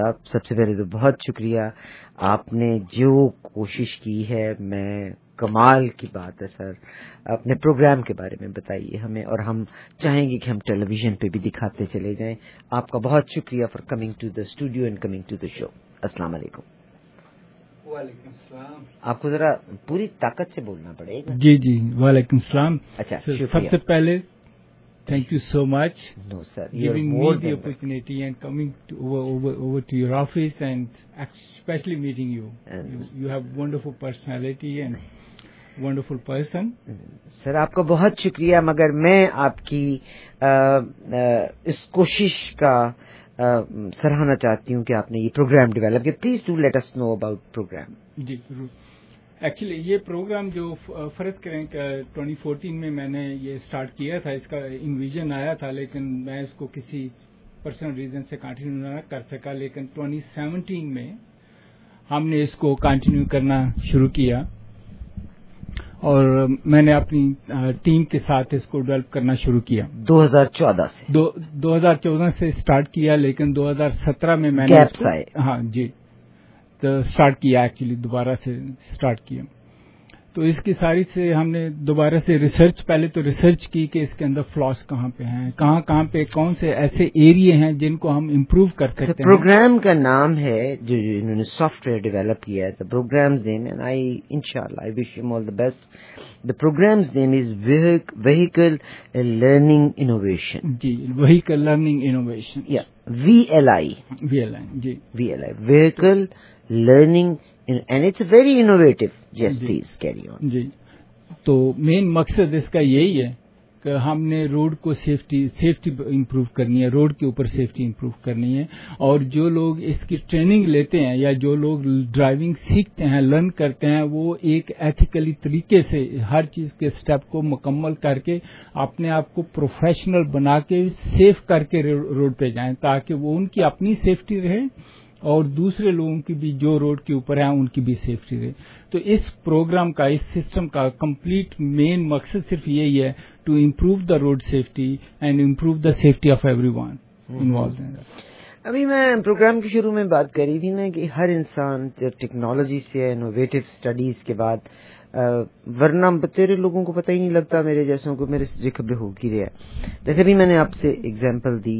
آپ سب سے پہلے تو بہت شکریہ. آپ نے جو کوشش کی ہے میں کمال کی بات ہے سر. اپنے پروگرام کے بارے میں بتائیے ہمیں, اور ہم چاہیں گے کہ ہم ٹیلی ویژن پہ بھی دکھاتے چلے جائیں. آپ کا بہت شکریہ for coming to the studio and coming to the show. السلام علیکم. وعلیکم السلام. آپ کو ذرا پوری طاقت سے بولنا پڑے گا. جی وعلیکم السلام. اچھا, سب سے پہلے thank you so much. No sir, giving me the opportunity and coming over to your office and especially meeting you. You have wonderful personality and wonderful person. سر آپ کا بہت شکریہ, مگر میں آپ کی اس کوشش کا سراہنا چاہتی ہوں کہ آپ نے یہ پروگرام ڈیولپ کیا. Please do let us know about programme. جی ضرور. ایکچولی یہ پروگرام جو فرض کریں کہ 2014 میں میں نے یہ اسٹارٹ کیا تھا, اس کا انویژن آیا تھا, لیکن میں اس کو کسی پرسنل ریزن سے کنٹینیو نہ کر سکا. لیکن 2017 میں ہم نے اس کو کنٹینیو کرنا شروع کیا, اور میں نے اپنی ٹیم کے ساتھ اس کو ڈیولپ کرنا شروع کیا 2014 سے. 2014 سے اسٹارٹ کیا, لیکن 2017 میں نے گیپس آئے. ہاں جی, تو اسٹارٹ کیا, ایکچولی دوبارہ سے اسٹارٹ کیا. تو اس کی ساری سے ہم نے دوبارہ سے ریسرچ, پہلے تو ریسرچ کی کہ اس کے اندر فلاس کہاں پہ ہیں, کہاں پہ کون سے ایسے ایریے ہیں جن کو ہم امپروو کر سکتے ہیں. پروگرام کا نام ہے جو انہوں نے سافٹ ویئر ڈیولپ کیا ہے, دا پروگرامز نیم, اینڈ انشاءاللہ آئی وش ہم all the best. The programme's name is vehicle learning innovation. جی, ویہیکل لرننگ انوویشن, VLI. جی, VLI, vehicle learning, and it's very innovative. Yes please carry on. جی, تو main مقصد اس کا یہی ہے کہ ہم نے روڈ کو سیفٹی امپروو کرنی ہے, روڈ کے اوپر سیفٹی امپروو کرنی ہے. اور جو لوگ اس کی ٹریننگ لیتے ہیں یا جو لوگ ڈرائیونگ سیکھتے ہیں, لرن کرتے ہیں, وہ ایک ایتھیکلی طریقے سے ہر چیز کے اسٹیپ کو مکمل کر کے اپنے آپ کو پروفیشنل بنا کے سیف کر کے روڈ پہ جائیں, تاکہ وہ ان کی اپنی سیفٹی رہے اور دوسرے لوگوں کی بھی جو روڈ کے اوپر ہیں ان کی بھی سیفٹی رہے. تو اس پروگرام کا, اس سسٹم کا کمپلیٹ مین مقصد صرف یہی ہے, to improve the road safety and improve the safety of everyone involved in that. ابھی میں پروگرام کے شروع میں بات کری تھی نا کہ ہر انسان جب ٹیکنالوجی سے, انوویٹو اسٹڈیز کے بعد, ورنہ تیرے لوگوں کو پتہ ہی نہیں لگتا, میرے جیسوں کو میرے سے خبر ہو کی رہا ہے. جیسے بھی میں نے آپ سے ایگزامپل دی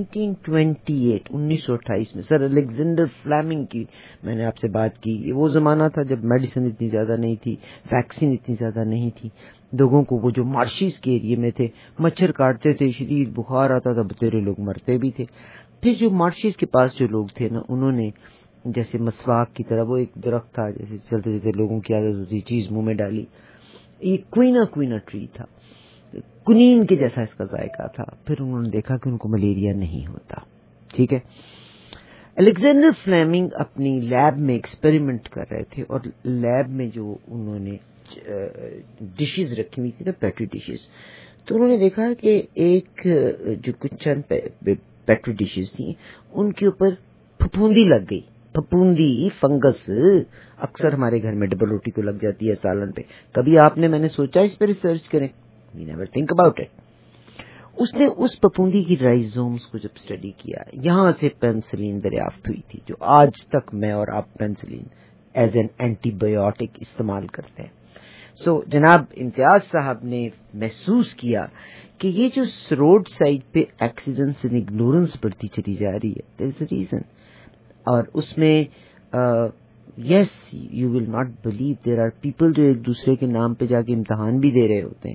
1928 میں سر الیگزینڈر فلیمنگ کی میں نے آپ سے بات کی. وہ زمانہ تھا جب میڈیسن اتنی زیادہ نہیں تھی, ویکسین اتنی زیادہ نہیں تھی. لوگوں کو, وہ جو مارشیز کے ایریے میں تھے, مچھر کاٹتے تھے, شدید بخار آتا تھا, بتیرے لوگ مرتے بھی تھے. پھر جو مارشیز کے پاس جو لوگ تھے نا, انہوں نے جیسے مسواک کی طرح, وہ ایک درخت تھا, جیسے چلتے چلتے لوگوں کی عادت ہوتی چیز منہ میں ڈالی, یہ کوئنا ٹری تھا, کنین کے جیسا اس کا ذائقہ تھا. پھر انہوں نے دیکھا کہ ان کو ملیریا نہیں ہوتا. ٹھیک ہے, الیگزینڈر فلیمنگ اپنی لیب میں ایکسپیریمنٹ کر رہے تھے, اور لیب میں جو انہوں نے ڈشز رکھی ہوئی تھی نا, پیٹری ڈشز, تو انہوں نے دیکھا کہ ایک جو کچھ چند پیٹری ڈشز تھیں ان کے اوپر پھپھوندی لگ گئی. پھپھوندی فنگس اکثر ہمارے گھر میں ڈبل روٹی کو لگ جاتی ہے, سالن پہ. کبھی آپ نے, میں نے سوچا اس پہ ریسرچ کریں, we never think about it. اس نے اس پھپھوندی کی رائزومز کو جب اسٹڈی کیا, یہاں سے پینسلین دریافت ہوئی تھی, جو آج تک میں اور آپ penicillin as an antibiotic استعمال کرتے ہیں. سو جناب امتیاز صاحب نے محسوس کیا کہ یہ جو روڈ سائڈ پہ ایکسیڈنٹس اینڈ اگنورنس بڑھتی چلی جا رہی ہے, دیر از اے ریزن. اور اس میں yes you will not believe, there are people جو ایک دوسرے کے نام پہ جا کے امتحان بھی دے رہے ہوتے ہیں.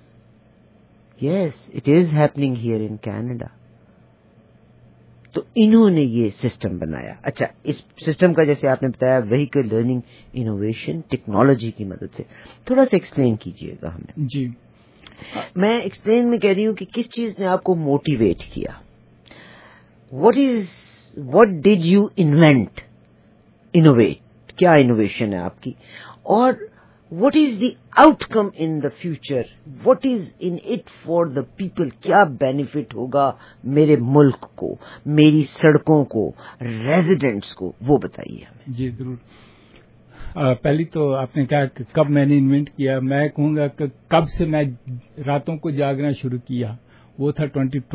Yes it is happening here in Canada. تو انہوں نے یہ سسٹم بنایا. اچھا, اس سسٹم کا جیسے آپ نے بتایا ویہیکل لرننگ انوویشن ٹیکنالوجی کی مدد سے, تھوڑا سا ایکسپلین کیجئے گا ہمیں. جی, میں ایکسپلین میں کہہ رہی ہوں کہ کس چیز نے آپ کو موٹیویٹ کیا, what did you invent, innovate, کیا انوویشن ہے آپ کی, اور what is the outcome in the future, what is in it for the people, کیا بینیفٹ ہوگا میرے ملک کو, میری سڑکوں کو, ریزیڈنٹس کو, وہ بتائیے ہمیں. جی ضرور. پہلی تو آپ نے کہا کہ کب میں نے انوینٹ کیا, میں کہوں گا کہ کب سے میں راتوں کو جاگنا شروع کیا, وہ تھا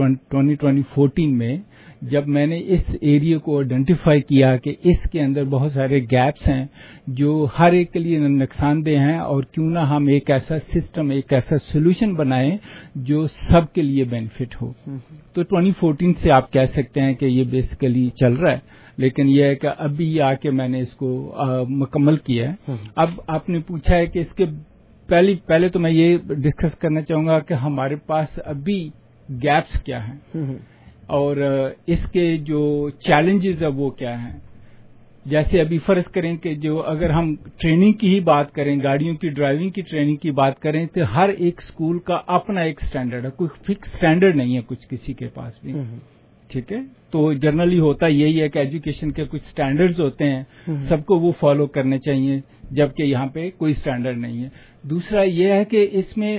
2014 میں، جب میں نے اس ایریا کو آئیڈینٹیفائی کیا کہ اس کے اندر بہت سارے گیپس ہیں جو ہر ایک کے لیے نقصان دہ ہیں، اور کیوں نہ ہم ایک ایسا سسٹم، ایک ایسا سولوشن بنائیں جو سب کے لیے بینیفٹ ہو. تو 2014 سے آپ کہہ سکتے ہیں کہ یہ بیسیکلی چل رہا ہے، لیکن یہ ہے کہ ابھی آ کے میں نے اس کو مکمل کیا ہے. اب آپ نے پوچھا ہے کہ اس کے پہلے تو میں یہ ڈسکس کرنا چاہوں گا کہ ہمارے پاس ابھی گیپس کیا ہیں اور اس کے جو چیلنجز ہیں وہ کیا ہیں. جیسے ابھی فرض کریں کہ جو اگر ہم ٹریننگ کی ہی بات کریں، گاڑیوں کی ڈرائیونگ کی ٹریننگ کی بات کریں، تو ہر ایک اسکول کا اپنا ایک اسٹینڈرڈ ہے، کوئی فکس اسٹینڈرڈ نہیں ہے کچھ کسی کے پاس بھی. ٹھیک ہے، تو جنرلی ہوتا یہی ہے کہ ایجوکیشن کے کچھ اسٹینڈرڈز ہوتے ہیں، سب کو وہ فالو کرنے چاہیے، جبکہ یہاں پہ کوئی اسٹینڈرڈ نہیں ہے. دوسرا یہ ہے کہ اس میں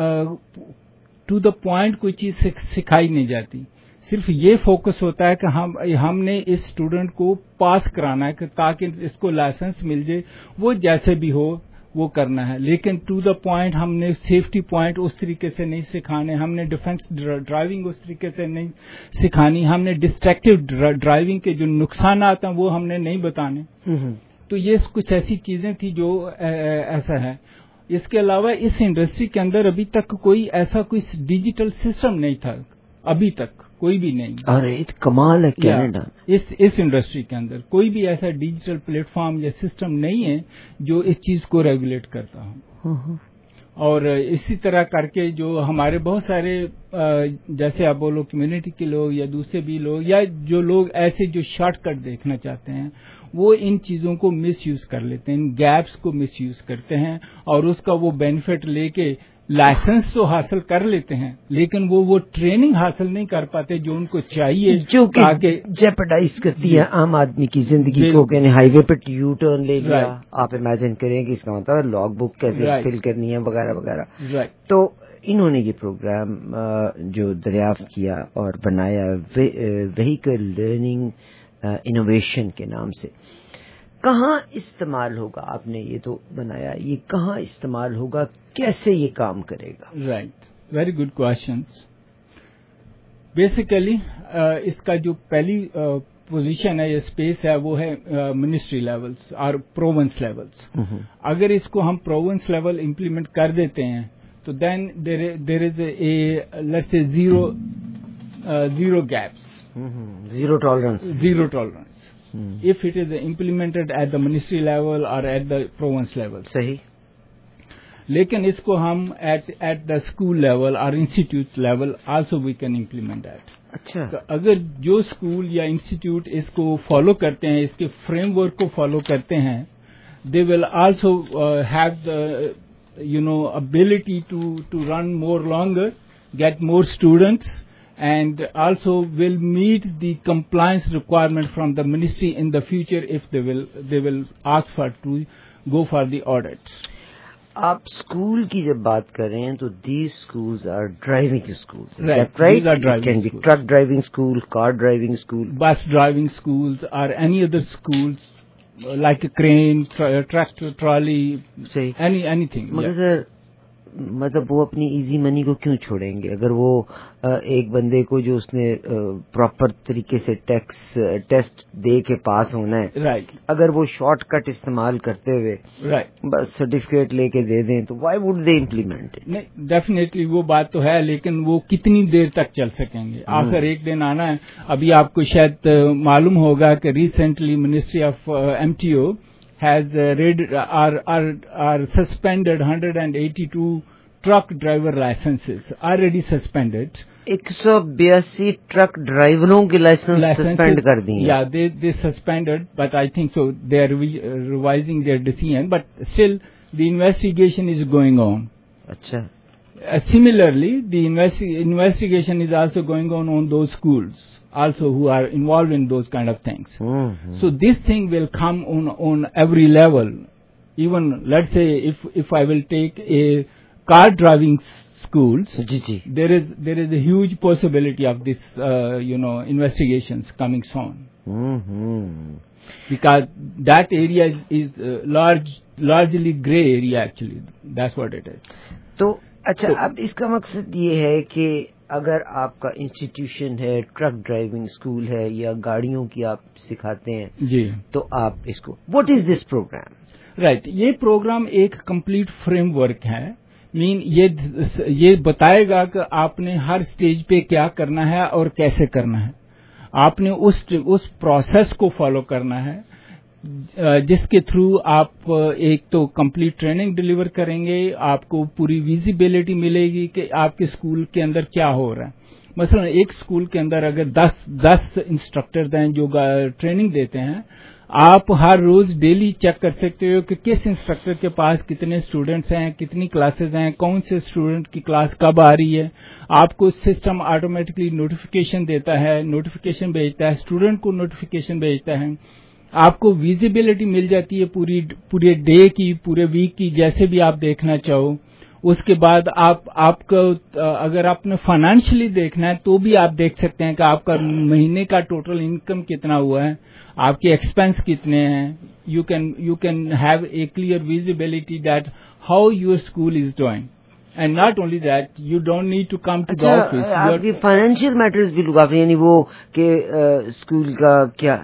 ٹو دا پوائنٹ کوئی چیز سکھائی نہیں جاتی، صرف یہ فوکس ہوتا ہے کہ ہم نے اس اسٹوڈنٹ کو پاس کرانا ہے کہ تاکہ اس کو لائسنس مل جائے، وہ جیسے بھی ہو وہ کرنا ہے. لیکن ٹو دا پوائنٹ ہم نے سیفٹی پوائنٹ اس طریقے سے نہیں سکھانے، ہم نے ڈیفنس ڈرائیونگ اس طریقے سے نہیں سکھانی، ہم نے ڈسٹریکٹیو ڈرائیونگ کے جو نقصانات ہیں وہ ہم نے نہیں بتانے. تو یہ کچھ ایسی چیزیں تھیں جو ایسا ہے. اس کے علاوہ اس انڈسٹری کے اندر ابھی تک کوئی ایسا کوئی ڈیجیٹل سسٹم نہیں تھا، ابھی تک کوئی بھی نہیں. ارے کمال ہے کینیڈا، اس انڈسٹری کے اندر کوئی بھی ایسا ڈیجیٹل پلیٹ فارم یا سسٹم نہیں ہے جو اس چیز کو ریگولیٹ کرتا ہو. اور اسی طرح کر کے جو ہمارے بہت سارے جیسے آپ بولو کمیونٹی کے لوگ یا دوسرے بھی لوگ یا جو لوگ ایسے جو شارٹ کٹ دیکھنا چاہتے ہیں، وہ ان چیزوں کو مس یوز کر لیتے ہیں، ان گیپس کو مس یوز کرتے ہیں اور اس کا وہ بینیفٹ لے کے لائسنس تو حاصل کر لیتے ہیں، لیکن وہ ٹریننگ حاصل نہیں کر پاتے جو ان کو چاہیے، جو کہ جیپڈائز کرتی ہے عام آدمی کی زندگی کو. کہ ہائی وے پہ یو ٹرن لے لیا، آپ امیجن کریں کہ اس کا مطلب لاگ بک کیسے فل کرنی ہے وغیرہ وغیرہ. تو انہوں نے یہ پروگرام جو دریافت کیا اور بنایا وہیکل لرننگ انوویشن کے نام سے، کہاں استعمال ہوگا؟ آپ نے یہ تو بنایا، یہ کہاں استعمال ہوگا، کیسے یہ کام کرے گا؟ Right, very good question. Basically اس کا جو پہلی پوزیشن ہے یا اسپیس ہے وہ ہے منسٹری لیولز اور پروونس لیولز. اگر اس کو ہم پروونس لیول امپلیمنٹ کر دیتے ہیں تو then there is a lattice سے zero gaps, zero tolerance. If it is implemented at the ministry level or at the province level. صحیح. لیکن اس کو ہم at the school level or institute level also we can implement that. اچھا. تو اگر جو school یا انسٹیٹیوٹ اس کو فالو کرتے ہیں، اس کے فریم ورک کو فالو کرتے ہیں، they will also have the ability to run more longer, get more students, and also will meet the compliance requirement from the ministry in the future if they will ask to go for the audits. آپ school کی جب بات کریں تو these schools are driving schools. Right. These are driving It can schools. be truck driving school, car driving school, Bus driving schools or any other schools like a crane, tractor, trolley, anything. مگر سر مطلب وہ اپنی easy money کو کیوں چھوڑیں گے؟ اگر وہ ایک بندے کو جو اس نے پراپر طریقے سے ٹیسٹ دے کے پاس ہونا ہے، اگر وہ شارٹ کٹ استعمال کرتے ہوئے بس سرٹیفکیٹ لے کے دے دیں تو وائی وڈ دے امپلیمنٹ؟ نہیں، ڈیفینیٹلی وہ بات تو ہے، لیکن وہ کتنی دیر تک چل سکیں گے؟ آخر ایک دن آنا ہے. ابھی آپ کو شاید معلوم ہوگا کہ recently ministry of MTO has suspended 182 truck driver licenses, already suspended. 182 truck ڈرائیوروں کے لائسنس سسپینڈ کر دیے. Yeah, they suspended, but I think so they are revising their decision, but still the investigation is going on. اچھا. Similarly, the investigation is also going on those schools also who are involved in those kind of things. So this thing will come on every level. Even let's say if I will take a car driving schools, there is a huge possibility of this investigations coming soon. Because that area is largely gray area actually. That's what it is. تو اچھا، اب اس کا مقصد یہ ہے کہ اگر آپ کا انسٹیٹیوشن ہے، ٹرک ڈرائیونگ اسکول ہے یا گاڑیوں کی آپ سکھاتے ہیں جی تو آپ اس کو what is this programme? Right, یہ پروگرام ایک کمپلیٹ فریم ورک ہے. یہ بتائے گا کہ آپ نے ہر اسٹیج پہ کیا کرنا ہے اور کیسے کرنا ہے. آپ نے اس پروسیس کو فالو کرنا ہے جس کے تھرو آپ ایک تو کمپلیٹ ٹریننگ ڈلیور کریں گے، آپ کو پوری ویزیبلٹی ملے گی کہ آپ کے اسکول کے اندر کیا ہو رہا ہے. مثلا ایک اسکول کے اندر اگر 10 انسٹرکٹرز ہیں جو ٹریننگ دیتے ہیں، آپ ہر روز ڈیلی چیک کر سکتے ہو کہ کس انسٹرکٹر کے پاس کتنے اسٹوڈنٹس ہیں، کتنی کلاسز ہیں، کون سے اسٹوڈنٹ کی کلاس کب آ رہی ہے. آپ کو سسٹم آٹومیٹکلی نوٹیفیکیشن دیتا ہے، نوٹیفیکیشن بھیجتا ہے، اسٹوڈنٹ کو نوٹیفیکیشن بھیجتا ہے. آپ کو ویزیبلٹی مل جاتی ہے پورے ڈے کی، پورے ویک کی، جیسے بھی آپ دیکھنا چاہو. اس کے بعد آپ کو اگر آپ نے فائنینشلی دیکھنا ہے تو بھی آپ دیکھ سکتے ہیں کہ آپ کا مہینے کا ٹوٹل انکم کتنا ہوا ہے، آپ کے ایکسپینس کتنے ہیں. You can have a clear visibility that how your school is doing. And not only that, you don't need to come to the office. آپ کی فائنینشیل میٹرز بھی لگا، یعنی وہ کہ اسکول کا کیا.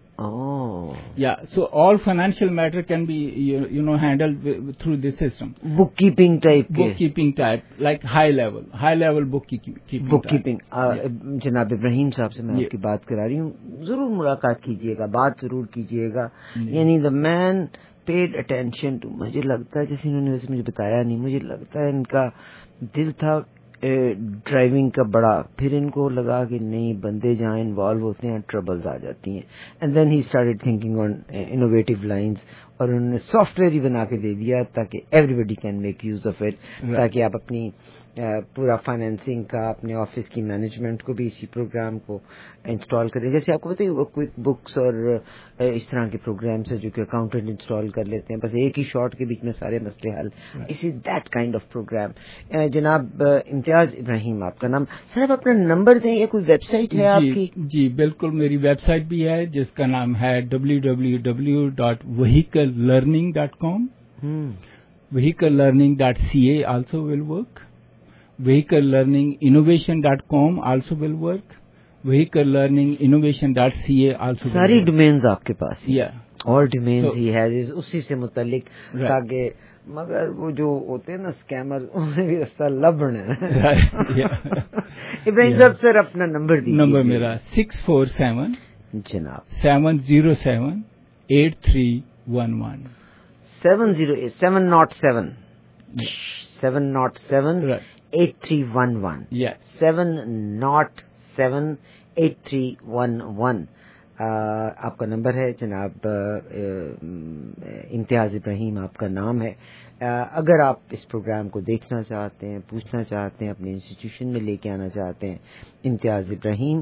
Yeah, so all financial matter can be handled through this system. Bookkeeping type. Like high level bookkeeping. جناب ابراہیم صاحب سے میں آپ کی بات کرا رہی ہوں، ضرور ملاقات کیجیے گا، بات ضرور کیجیے گا. یعنی the man paid attention to، مجھے لگتا ہے جیسے انہوں نے ویسے مجھے بتایا نہیں، مجھے لگتا ہے ان کا دل تھا ڈرائیونگ کا بڑا، پھر ان کو لگا کہ نہیں، بندے جہاں انوالو ہوتے ہیں ٹربلز آ جاتی ہیں. And then he started thinking on innovative lines, اور انہوں نے سافٹ ویئر ہی بنا کے دے دیا تاکہ everybody can make use of it, تاکہ آپ اپنی پورا فائنینسنگ کا، اپنے آفس کی مینجمنٹ کو بھی اسی پروگرام کو انسٹال کریں. جیسے آپ کو پتہ ہے کوئک بکس اور اس طرح کے پروگرامس ہیں جو کہ اکاؤنٹنٹ انسٹال کر لیتے ہیں، بس ایک ہی شارٹ کے بیچ میں سارے مسئلے حل. اس is that kind of programme. جناب امتیاز ابراہیم آپ کا نام. سر آپ اپنا نمبر دیں یا کوئی ویب سائٹ ہے آپ کی؟ جی بالکل، میری ویب سائٹ بھی ہے جس کا نام ہے www.vehiclelearning.com. vehiclelearning.ca also will work. vehiclelearninginnovation.com also will work. vehiclelearninginnovation.ca also will work. ساری ڈومینز آپ کے پاس؟ اور ڈومینز ہی ہے اسی سے متعلق، تاکہ مگر وہ جو ہوتے ہیں نا اسکیمر، انہیں بھی رستہ لبنا ہے. ابراہیم صاحب سر اپنا نمبر دیجیے. نمبر میرا 647 جناب 707 8311. 707 8311. 707 8311 آپ کا نمبر ہے. جناب امتیاز ابراہیم آپ کا نام ہے. اگر آپ اس پروگرام کو دیکھنا چاہتے ہیں، پوچھنا چاہتے ہیں، اپنے انسٹیٹیوشن میں لے کے آنا چاہتے ہیں، امتیاز ابراہیم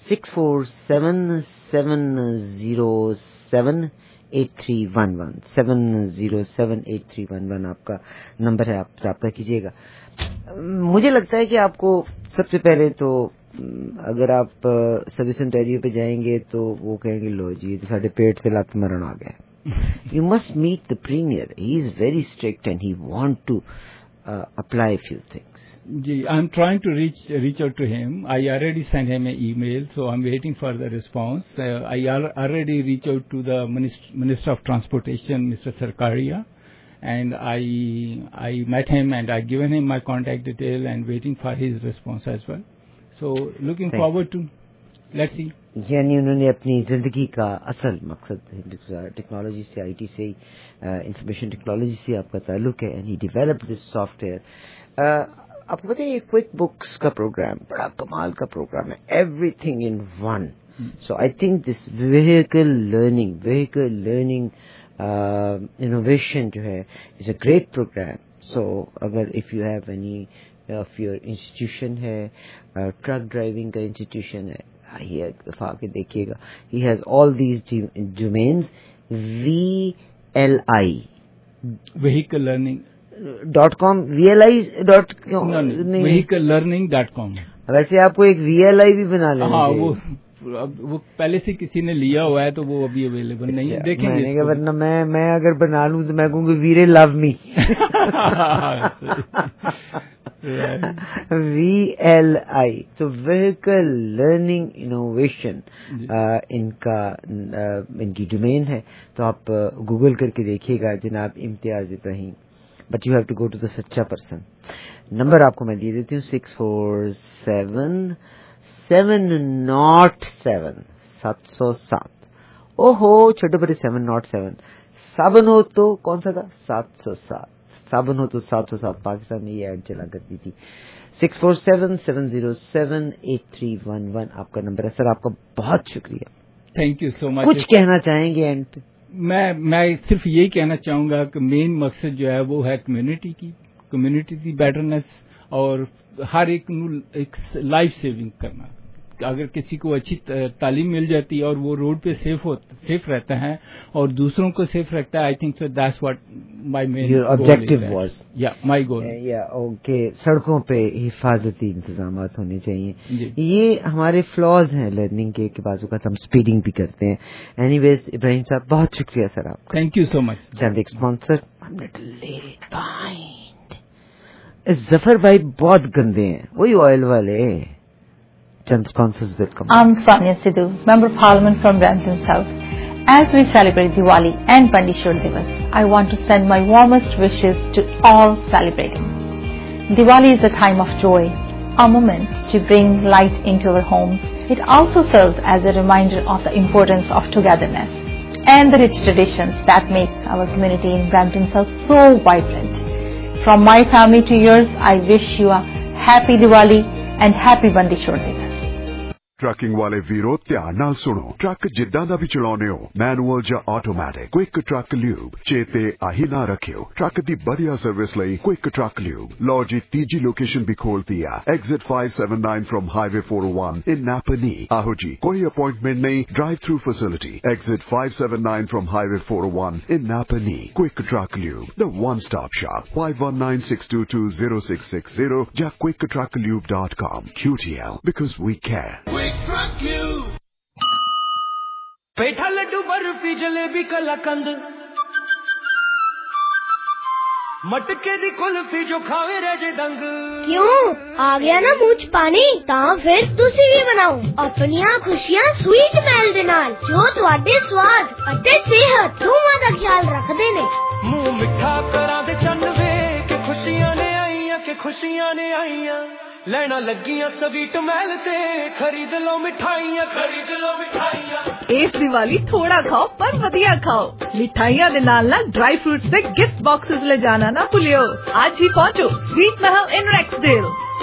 647-707 8311 707-8311 آپ کا نمبر ہے. آپ رابطہ کیجیے گا. مجھے لگتا ہے کہ آپ کو سب سے پہلے تو اگر آپ سروس انٹیریو پہ جائیں گے تو وہ کہیں گے لو جی ساڈے پیٹ سے لت مرن آ گئے. You must meet the premier. He is very strict and he want to apply a few things. Ji, I'm trying to reach out to him. I already sent him an email, so I'm waiting for the response. I already reached out to the Minister of Transportation, Mr. Sarkaria, and I met him and I given him my contact detail and waiting for his response as well. So looking forward to, let's see. یعنی انہوں نے اپنی زندگی کا اصل مقصد technology سے، I T سے، انفارمیشن ٹیکنالوجی سے آپ کا تعلق ہے، and he develop this software. آپ کو پتہ ہے یہ کوئک بکس کا پروگرام بڑا کمال کا پروگرام ہے، everything in one. So I think this vehicle learning innovation جو ہے is a great programme. So اگر if you have any of your institution ہے، ٹرک ڈرائیونگ کا انسٹیٹیوشن ہے، آ کے دیکھیے گا. He has all these domains. VLI vehicle.com vehicle.learning.com. ویسے آپ کو ایک VLI بھی بنا لینا. ہاں وہ پہلے سے کسی نے لیا ہوا ہے تو وہ ابھی اویلیبل نہیں ہے. دیکھیں گے ورنہ میں اگر بنا لوں تو میں کہوں گی ویرے لو می. VLI, so Vehicle Learning Innovation इनकी डोमेन है. तो आप गूगल करके देखिएगा जनाब Imtiaz Ibrahim. But you have to go to the सच्चा पर्सन. नंबर आपको मैं दे देती हूँ 647-707. ओहो छोटे बड़े 707. साबन हो तो कौन सा था 707. साबन हो तो 707. पाकिस्तान में ये ऐड चला करती थी. 647-707-8311 आपका नंबर है. सर आपका बहुत शुक्रिया. Thank you so much. कुछ कहना चाहेंगे एंड पे? मैं सिर्फ यही कहना चाहूंगा कि मेन मकसद जो है वो है कम्युनिटी की बेटरनेस और हर एक लाइफ सेविंग करना. अगर किसी को अच्छी तालीम मिल जाती है और वो रोड पे सेफ रहता है और दूसरों को सेफ रखता है, I think so that's what my main objective was. या माय गोल. या ओके. सड़कों पे हिफाजती इंतजामात होने चाहिए. ये हमारे फ्लॉज हैं लर्निंग के बाजू का. हम स्पीडिंग भी करते हैं. एनीवेज इब्राहिम साहब बहुत शुक्रिया सर आप. Thank you so much. चंद एक स्पॉन्सर. जफर भाई बहुत गंदे हैं, वही ऑयल वाले. Chand sponsors will come. I'm Sanya Sidhu, Member of Parliament from Brampton South. As we celebrate Diwali and Pandishur Divas, I want to send my warmest wishes to all celebrating. Diwali is a time of joy, a moment to bring light into our homes. It also serves as a reminder of the importance of togetherness and the rich traditions that make our community in Brampton South so vibrant. From my family to yours, I wish you a happy Diwali and happy Pandishur Divas. Trucking ਵਾਲੇ ਵੀਰੋ ਧਿਆਨ ਨਾਲ ਸੁਣੋ. Truck ਜਿੱਦਾਂ ਦਾ ਵੀ ਚਲਾਉਣੇ ਹੋ, manual ਜਾਂ automatic, quick truck lube ਚੇਤੇ ਆਹੀ ਨਾ ਰੱਖਿਓ. ਟਰੱਕ ਦੀ ਵਧੀਆ ਸਰਵਿਸ ਲਈ ਕੁਇਕ ਟਰੱਕ ਲਿਊਬ. ਲਓ ਜੀ ਤੀਜੀ ਲੋਕੇਸ਼ਨ ਵੀ ਖੋਲਤੀ ਆ. Exit 579 from highway 401 in Napanee. ਆਹੋ ਜੀ ਕੋਈ ਅਪਾਇੰਟਮੈਂਟ ਨਹੀਂ, drive through facility. Exit 579 from highway 401 in Napanee. Quick truck lube, the one stop shop. 5196220660 ਜਾਂ quicktrucklube.com. QTL, because we care. पेठा लड्डू बर्फी जलेबी कलाकंद मटके दी कुल्फी जो खावे रह जे दंग. क्यों आ गया ना मुझ पानी तां फिर तुसी भी बनाओ अपनियां खुशियां स्वीट मैल दे नाल जो तुहाडे स्वाद अते सेहत दोवां दा ख्याल रखदे ने. मुंह मिठा करां दे चन्न वे के खुशियां ने आईयां ਲੈਣਾ ਲੱਗੀਆਂ ਸਵੀਟ ਮਹਿਲ ਤੇ ਖਰੀਦ ਲਓ ਮਿਠਾਈਆਂ. ਇਸ ਦੀਵਾਲੀ ਥੋੜਾ ਖਾਓ ਪਰ ਵਧੀਆ ਖਾਓ. ਮਿਠਾਈਆਂ ਦੇ ਨਾਲ ਡਰਾਈ ਫਰੂਟਸ ਦੇ ਗਿਫਟ ਬਾਕਸਸ ਲੈ ਜਾਣਾ ਨਾ ਭੁੱਲਿਓ. ਅੱਜ ਹੀ ਪਹੁੰਚੋ sweet Mahal in Rexdale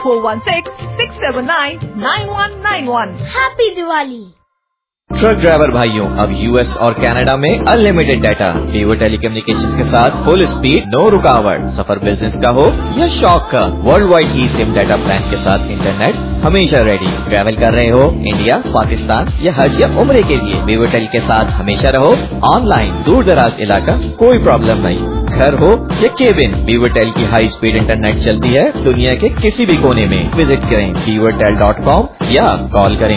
4166799191. Happy Diwali. Truck driver भाइयों, अब यूएस और कनाडा में अनलिमिटेड डाटा. वीवो टेलीकम्युनिकेशंस के साथ फुल स्पीड, नो रुकावट. सफर बिजनेस का हो या शौक का, world wide e SIM data plan के साथ इंटरनेट हमेशा रेडी. ट्रैवल कर रहे हो इंडिया, पाकिस्तान या हज या उम्रे के लिए, वीवो टेल के साथ हमेशा रहो ऑनलाइन. दूर दराज इलाका कोई प्रॉब्लम नहीं, घर हो या केबिन, वीवो टेल की हाई स्पीड इंटरनेट चलती है दुनिया के किसी भी कोने में. विजिट करें vivotel.com या कॉल करें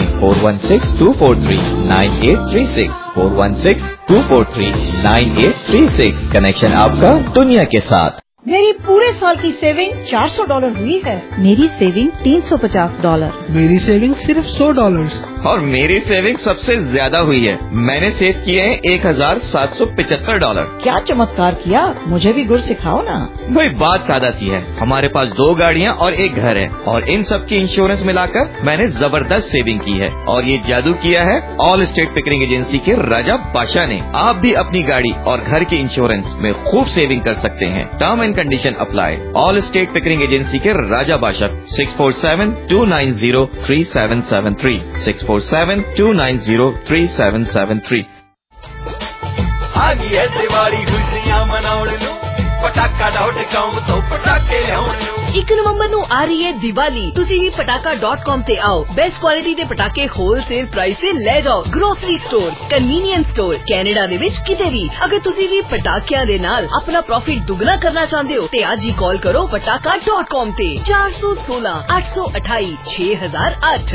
416-243-9836 416-243-9836. कनेक्शन आपका दुनिया के साथ. मेरी पूरे साल की सेविंग $400 हुई है. मेरी सेविंग $350. मेरी सेविंग सिर्फ $100. और मेरी सेविंग सबसे ज्यादा हुई है. मैंने सेव किए हैं $1775. क्या चमत्कार किया, मुझे भी गुर सिखाओ ना. वही बात सादा सी है. हमारे पास 2 गाड़ियाँ और 1 घर है और इन सब की इंश्योरेंस मिलाकर मैंने जबरदस्त सेविंग की है. और ये जादू किया है ऑल स्टेट पिकरिंग एजेंसी के राजा बादशाह ने. आप भी अपनी गाड़ी और घर के इंश्योरेंस में खूब सेविंग कर सकते हैं. Term and condition apply. Allstate Pickering agency के राजा बादशाह 647-290-3773 647-290-3773. आगी है दिवाली खुशियां मनाउण नू पटाका.com तो पटाके लियाउण नू. 1 नवंबर ਨੂੰ ਆ ਰਹੀ ਹੈ ਦੀਵਾਲੀ. ਤੁਸੀਂ ਵੀ pataka.com ਤੇ ਆਓ. ਬੈਸਟ ਕੁਆਲਿਟੀ ਦੇ ਪਟਾਕੇ ਹੋਲਸੇਲ ਪ੍ਰਾਈਸ ਤੇ ਲੈ ਜਾਓ. Grocery store, convenience store, Canada ਦੇ ਵਿੱਚ ਕਿਤੇ ਵੀ. ਅਗਰ ਤੁਸੀਂ ਵੀ ਪਟਾਕਿਆਂ ਦੇ ਨਾਲ ਆਪਣਾ ਪ੍ਰੋਫਿਟ ਦੁੱਗਣਾ ਕਰਨਾ ਚਾਹੁੰਦੇ ਹੋ ਤੇ ਅੱਜ ਹੀ ਕਾਲ ਕਰੋ pataka.com ਤੇ 416-828-6008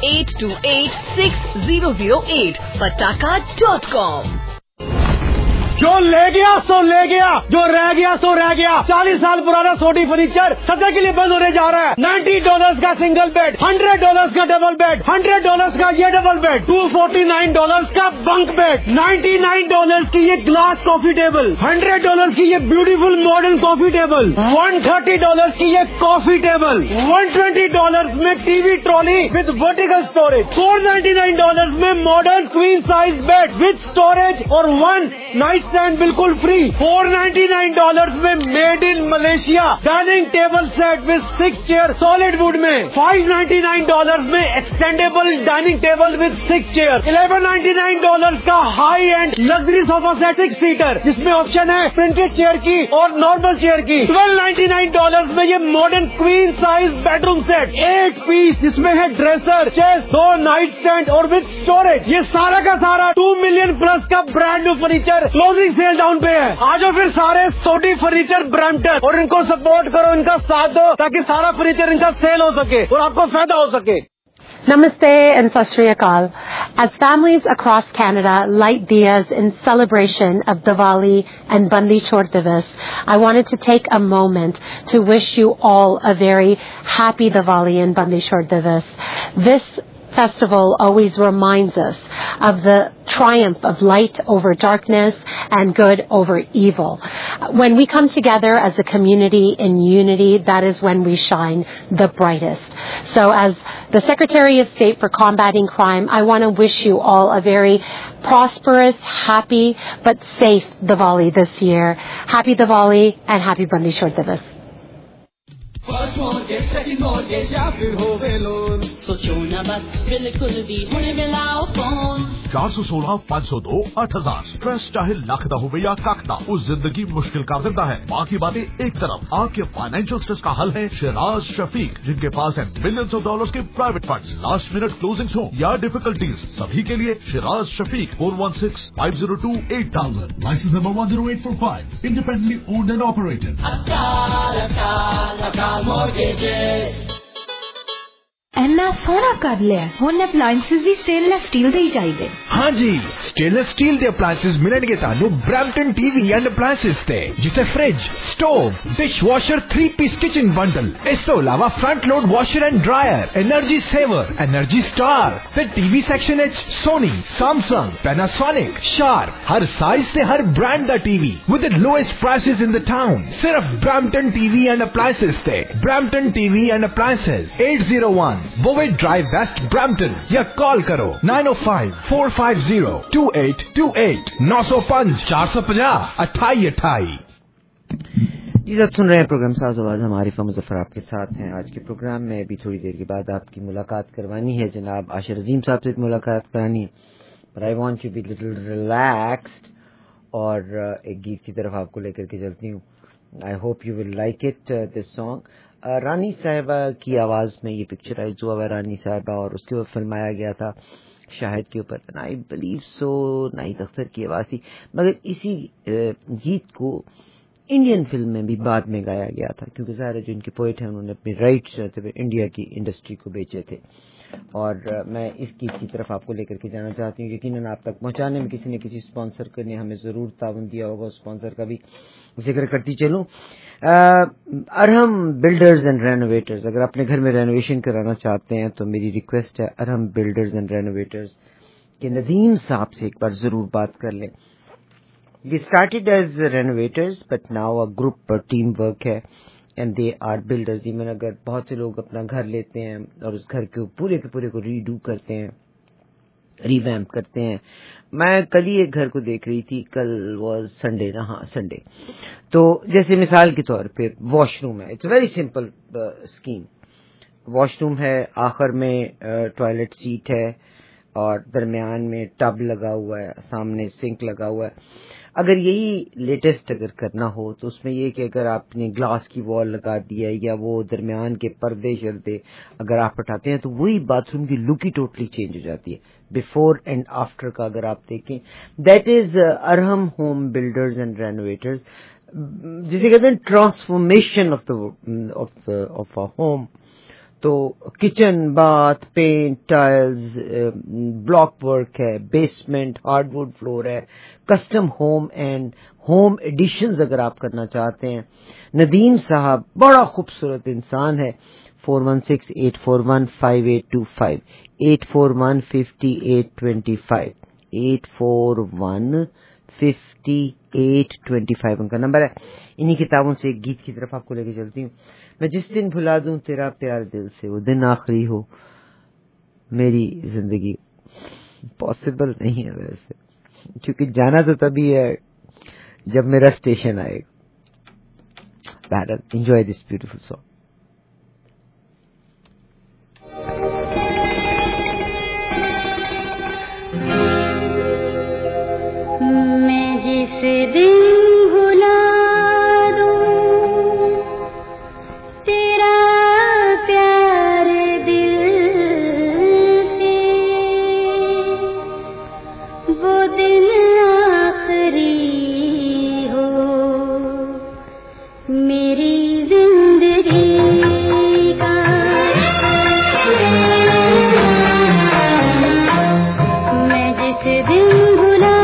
416-828-6008 pataka.com. جو لے گیا سو لے گیا, جو رہ گیا سو رہ گیا. 40 سال پرانا سوڈی فرنیچر صدقے کے لیے بند ہونے جا رہا ہے. $90 کا سنگل بیڈ, $100 کا ڈبل بیڈ, $100 کا یہ ڈبل بیڈ, $249 کا بنک بیڈ, $99 کی یہ گلاس کافی ٹیبل, $100 کی یہ بیوٹیفل ماڈرن کافی ٹیبل, $130 کی یہ کافی ٹیبل, $120 میں T V trolley with vertical storage, $499 میں modern queen size bed with storage اور 1 نائٹ اسٹینڈ بالکل فری, $499 میں made in Malaysia dining table set with 6 chair solid wood میں, $599 میں extendable dining table with 6 chair, $1199 کا high end luxury صوفہ set 6 seater جس میں آپشن ہے پرنٹڈ چیئر کی اور نارمل چیئر کی, $1299 میں یہ modern queen size bedroom set 8 piece جس میں ہے ڈریسر, چیسٹ, 2 نائٹ اسٹینڈ اور وتھ اسٹوریج. یہ سارا کا سارا 2 ملین پلس کا brand new furniture closing sale down پہ ہے. آ جاؤ پھر سارے سوڈی فرنیچر برامپٹن اور ان کو سپورٹ کرو, ان کا ساتھ دو تاکہ سارا فرنیچر ان کا سیل ہو سکے اور آپ کو فائدہ ہو سکے. Namaste and Sat Sri Akal. As families across Canada light diyas in celebration of Diwali and Bandi Chhod Divas, I wanted to take a moment to wish you all a very happy Diwali and Bandi Chhod Divas. This festival always reminds us of the triumph of light over darkness and good over evil. When we come together as a community in unity, that is when we shine the brightest. So as the Secretary of State for Combating Crime, I want to wish you all a very prosperous, happy, but safe Diwali this year. Happy Diwali and happy Bandi Chhod Divas. First market second market یا پھر ہووے loan, سوچو نہ بس بالکل بھی ہونے ملاؤ phone. 416-502-8000. Stress چاہے لاکھ دا ہوئے یا کاک دا, اس زندگی مشکل کر دیتا ہے. باقی باتیں ایک طرف, آپ کے فائنینشیل اسٹریس کا حل ہے شیراز شفیق, جن کے پاس ہیں ملینز آف ڈالرز کے private funds. Last minute closings ہوں یا ڈیفیکلٹیز, سبھی کے لیے Shiraz Shafiq. 416-502-8000. Licence number 10845. Independently owned and operated. اینا سونا کر لیا ہن اپلائنسز بھی سٹینلیس سٹیل دے ہی چاہیے. ہاں جی, سٹینلیس سٹیل دے اپلائنسز ملن گے تانوں Brampton T V and appliances تے, جسے fridge, stove, dishwasher, 3 piece kitchen bundle, اس تو علاوہ front load washer and dryer, energy saver, energy star. تے ٹی وی سیکشن وچ سونی, سیمسنگ, پیناسونک, شارپ, ہر سائز تے ہر برانڈ دا T V with the lowest prices in the town. صرف Brampton T V and appliances تے. Brampton T V and appliances 801 بووے drive west Brampton, یا call کرو 905-450-2828 905-450-2828. جی آپ سن رہے ہیں پروگرام ساز آواز, ہماری مظفر آپ کے ساتھ ہیں. آج کے پروگرام میں ابھی تھوڑی دیر کے بعد آپ کی ملاقات کروانی ہے, جناب عاشر عظیم صاحب سے ملاقات کرانی ہے. But I want you be little relaxed, اور ایک گیت کی طرف آپ کو لے کر کے چلتی ہوں. I hope you will like it this song. رانی صاحبہ کی آواز میں یہ پکچرائز ہوا ہے, رانی صاحبہ, اور اس کے اوپر فلمایا گیا تھا شاہد کے اوپر. I believe so Naheed Akhtar کی آواز تھی, مگر اسی گیت کو انڈین فلم میں بھی بعد میں گایا گیا تھا, کیونکہ ظاہر ہے جو ان کے پوئٹ ہیں انہوں نے اپنے رائٹس انڈیا کی انڈسٹری کو بیچے تھے. اور میں اس گیت کی طرف آپ کو لے کر کے جانا چاہتی ہوں. یقیناً آپ تک پہنچانے میں کسی نہ کسی اسپانسر نے ہمیں ضرور تعاون دیا ہوگا, اسپانسر کا بھی ذکر کرتی چلوں. ارہم بلڈرز اینڈ رینوویٹرز, اگر اپنے گھر میں رینوویشن کرانا چاہتے ہیں تو میری ریکویسٹ ہے ارہم بلڈرز اینڈ رینوویٹرز کے ندیم صاحب سے ایک بار ضرور بات کر لیں. یہ started as renovators but now a group team work ہے, and they are builders. Even اگر بہت سے لوگ اپنا گھر لیتے ہیں اور اس گھر کے پورے کو ری ڈو کرتے ہیں, ریویمپ کرتے ہیں. میں کل ہی ایک گھر کو دیکھ رہی تھی, کل واز سنڈے نا, ہاں سنڈے. تو جیسے مثال کے طور پہ واش روم ہے, it's very simple scheme. Washroom ہے, آخر میں ٹوائلٹ سیٹ ہے, اور درمیان میں ٹب لگا ہوا ہے, سامنے سنک لگا ہوا ہے. اگر یہی لیٹسٹ اگر کرنا ہو تو اس میں یہ کہ اگر آپ نے گلاس کی وال لگا دیا ہے یا وہ درمیان کے پردے شردے اگر آپ ہٹاتے ہیں تو وہی باتھ روم کی لک ہی ٹوٹلی چینج ہو جاتی ہے. بفور اینڈ آفٹر کا اگر آپ دیکھیں, that is Arham home builders and renovators, جسے کہتے ہیں ٹرانسفارمیشن آف اے ہوم. تو kitchen bath paint tiles block work ہے, بیسمنٹ ہارڈ ووڈ فلور ہے, custom home and home additions اگر آپ کرنا چاہتے ہیں. ندیم صاحب بڑا خوبصورت انسان ہے. 4168415825 8415825 8415825 ان کا نمبر ہے. انہی کتابوں سے ایک گیت کی طرف آپ کو لے کے چلتی ہوں. میں جس دن بھلا دوں تیرا پیار دل سے, وہ دن آخری ہو میری زندگی. پاسبل نہیں ہے ویسے, کیونکہ جانا تو تبھی ہے جب میرا اسٹیشن آئے گا. بہرحال انجوائے دس بیوٹیفل سانگ. میں جس دن بھلا دوں تیرا پیار دل سے, وہ دن آخری ہو میری زندگی کا. میں جس دن بھلا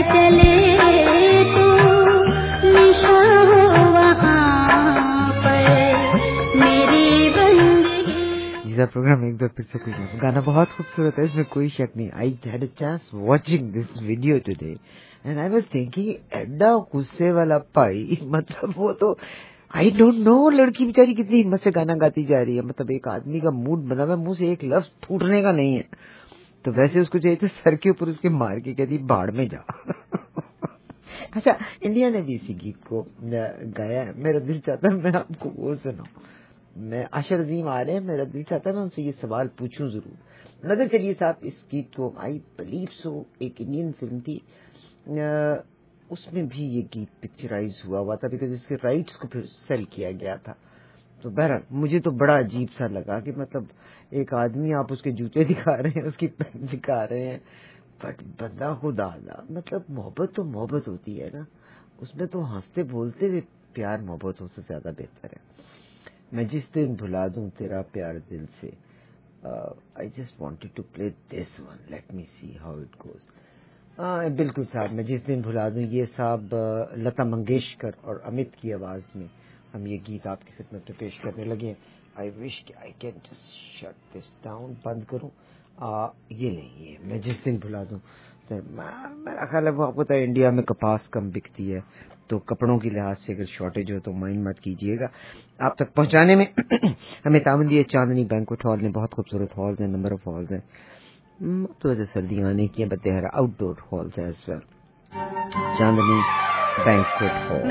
चले तो निशा हो वहाँ पर मेरी बंदगी। ये प्रोग्राम एक दो फिर से कुछ गाना बहुत खूबसूरत है, इसमें कोई शक नहीं. I had a chance watching this video today and I was thinking एड्डा गुस्से वाला पाई, मतलब वो तो आई डोंट नो लड़की बेचारी कितनी हिम्मत से गाना गाती जा रही है. मतलब एक आदमी का मूड बना हुआ, मुंह से एक लफ्ज फूटने का नहीं है, तो वैसे उसको चाहिए था सर के ऊपर उसके मार के कहती बाढ़ में जा. अच्छा, इंडिया ने भी इसी गीत को गाया है. मेरा दिल चाहता है मैं आपको वो सुनाऊं. मैं आशा अजीम आ रहे हैं, मेरा दिल चाहता है मैं उनसे ये सवाल पूछूं जरूर. नजर चलिए साहब, इस गीत को आई बिलीव सो एक इंडियन फिल्म थी, उसमें भी ये गीत पिक्चराइज हुआ था, बिकॉज इसके राइट्स को फिर सेल किया गया था. तो बहरहाल मुझे तो बड़ा अजीब सा लगा कि मतलब एक आदमी आप उसके जूते दिखा रहे हैं, उसकी पैंट दिखा रहे हैं, बट बंदा खुदा मतलब मोहब्बत तो मोहब्बत होती है ना, उसमें तो हंसते बोलते हुए प्यार मोहब्बत हो तो ज्यादा बेहतर है. मैं जिस दिन भुला दूं तेरा प्यार दिल से. I just wanted to play this one, let me see how it goes. बिल्कुल साहब, मैं जिस दिन भुला दूं, ये साहब लता मंगेशकर और अमित की आवाज में हम ये गीत आपकी खिदमत में पेश करने लगे हैं. I wish I can just shut this down, बंद करूं. ये नहीं, ये मैं जिस दिन भुला दूं. मेरा ख्याल है वो आपको पता है इंडिया में कपास कम बिकती है, तो कपड़ों की लिहाज से अगर शॉर्टेज हो तो माइंड मत कीजिएगा. आप तक पहुंचाने में हमें तामन दिए चांदनी बैंक्वेट हॉल ने. बहुत खूबसूरत हॉल्स हैं, नंबर ऑफ हॉल्स हैं, तो वैसे सर्दियां आने की, but there outdoor halls as well. Chandni banquet hall.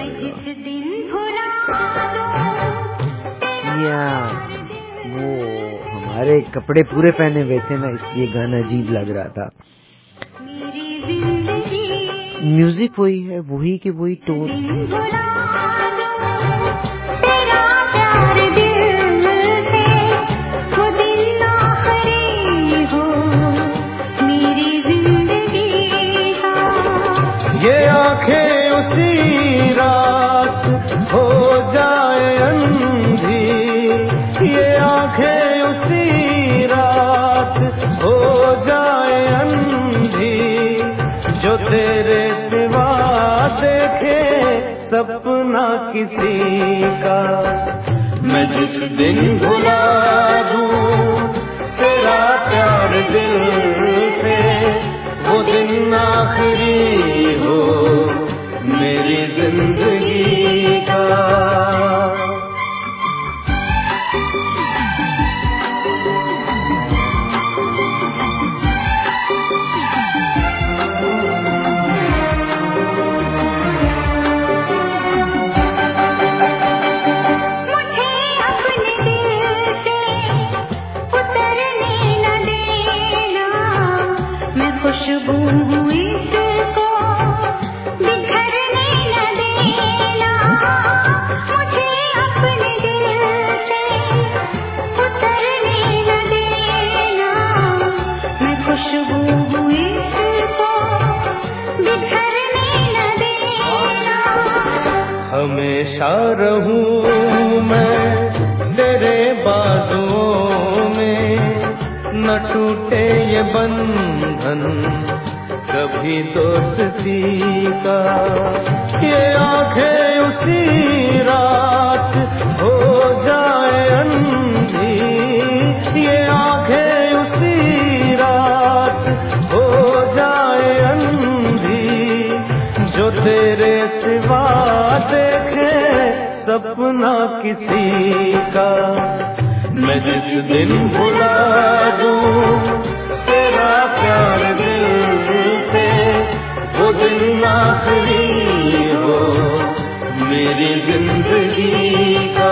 या वो हमारे कपड़े पूरे पहने हुए थे ना, इसलिए गाना अजीब लग रहा था. म्यूजिक वही है, वही के वही टोन. ये आंखें उसी रात हो जाए अंधी, ये आंखें उसी रात हो जाए अंधी, जो तेरे सिवा देखे सपना किसी का. मैं जिस दिन भुला दूं तेरा प्यार दिल से, वो दिन आखिरी हो मेरी जिंदगी का. खुशबू हुई इसको बिखरने न देना, मुझे अपने दिल से उतरने न देना. मैं खुशबू हुई इसको बिखरने न देना. हमेशा रहूं मैं तेरे बाजुओं में, न टूटे ये बंधन कभी दोस्ती का. ये आंखें उसी रात हो जाए अंधी, ये आंखें उसी रात हो जाए अंधी, जो तेरे सिवा देखे सपना किसी का. मैं जिस दिन भुला दूं तेरा प्यार दिल से, वो दिन आखिरी हो मेरी जिंदगी का.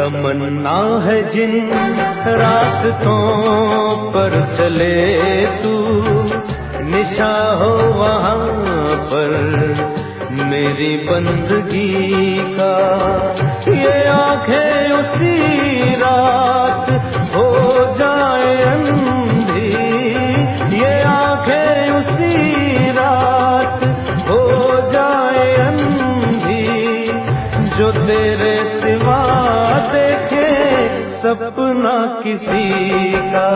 تمنا ہے جن راستوں پر چلے تو نشا ہو وہاں پر میری بندگی کا. یہ آنکھیں اسی رات ہو جائے اندھی, یہ آنکھیں اسی رات ہو جائے اندھی, جو تیرے سوا دیکھے سپنا کسی کا.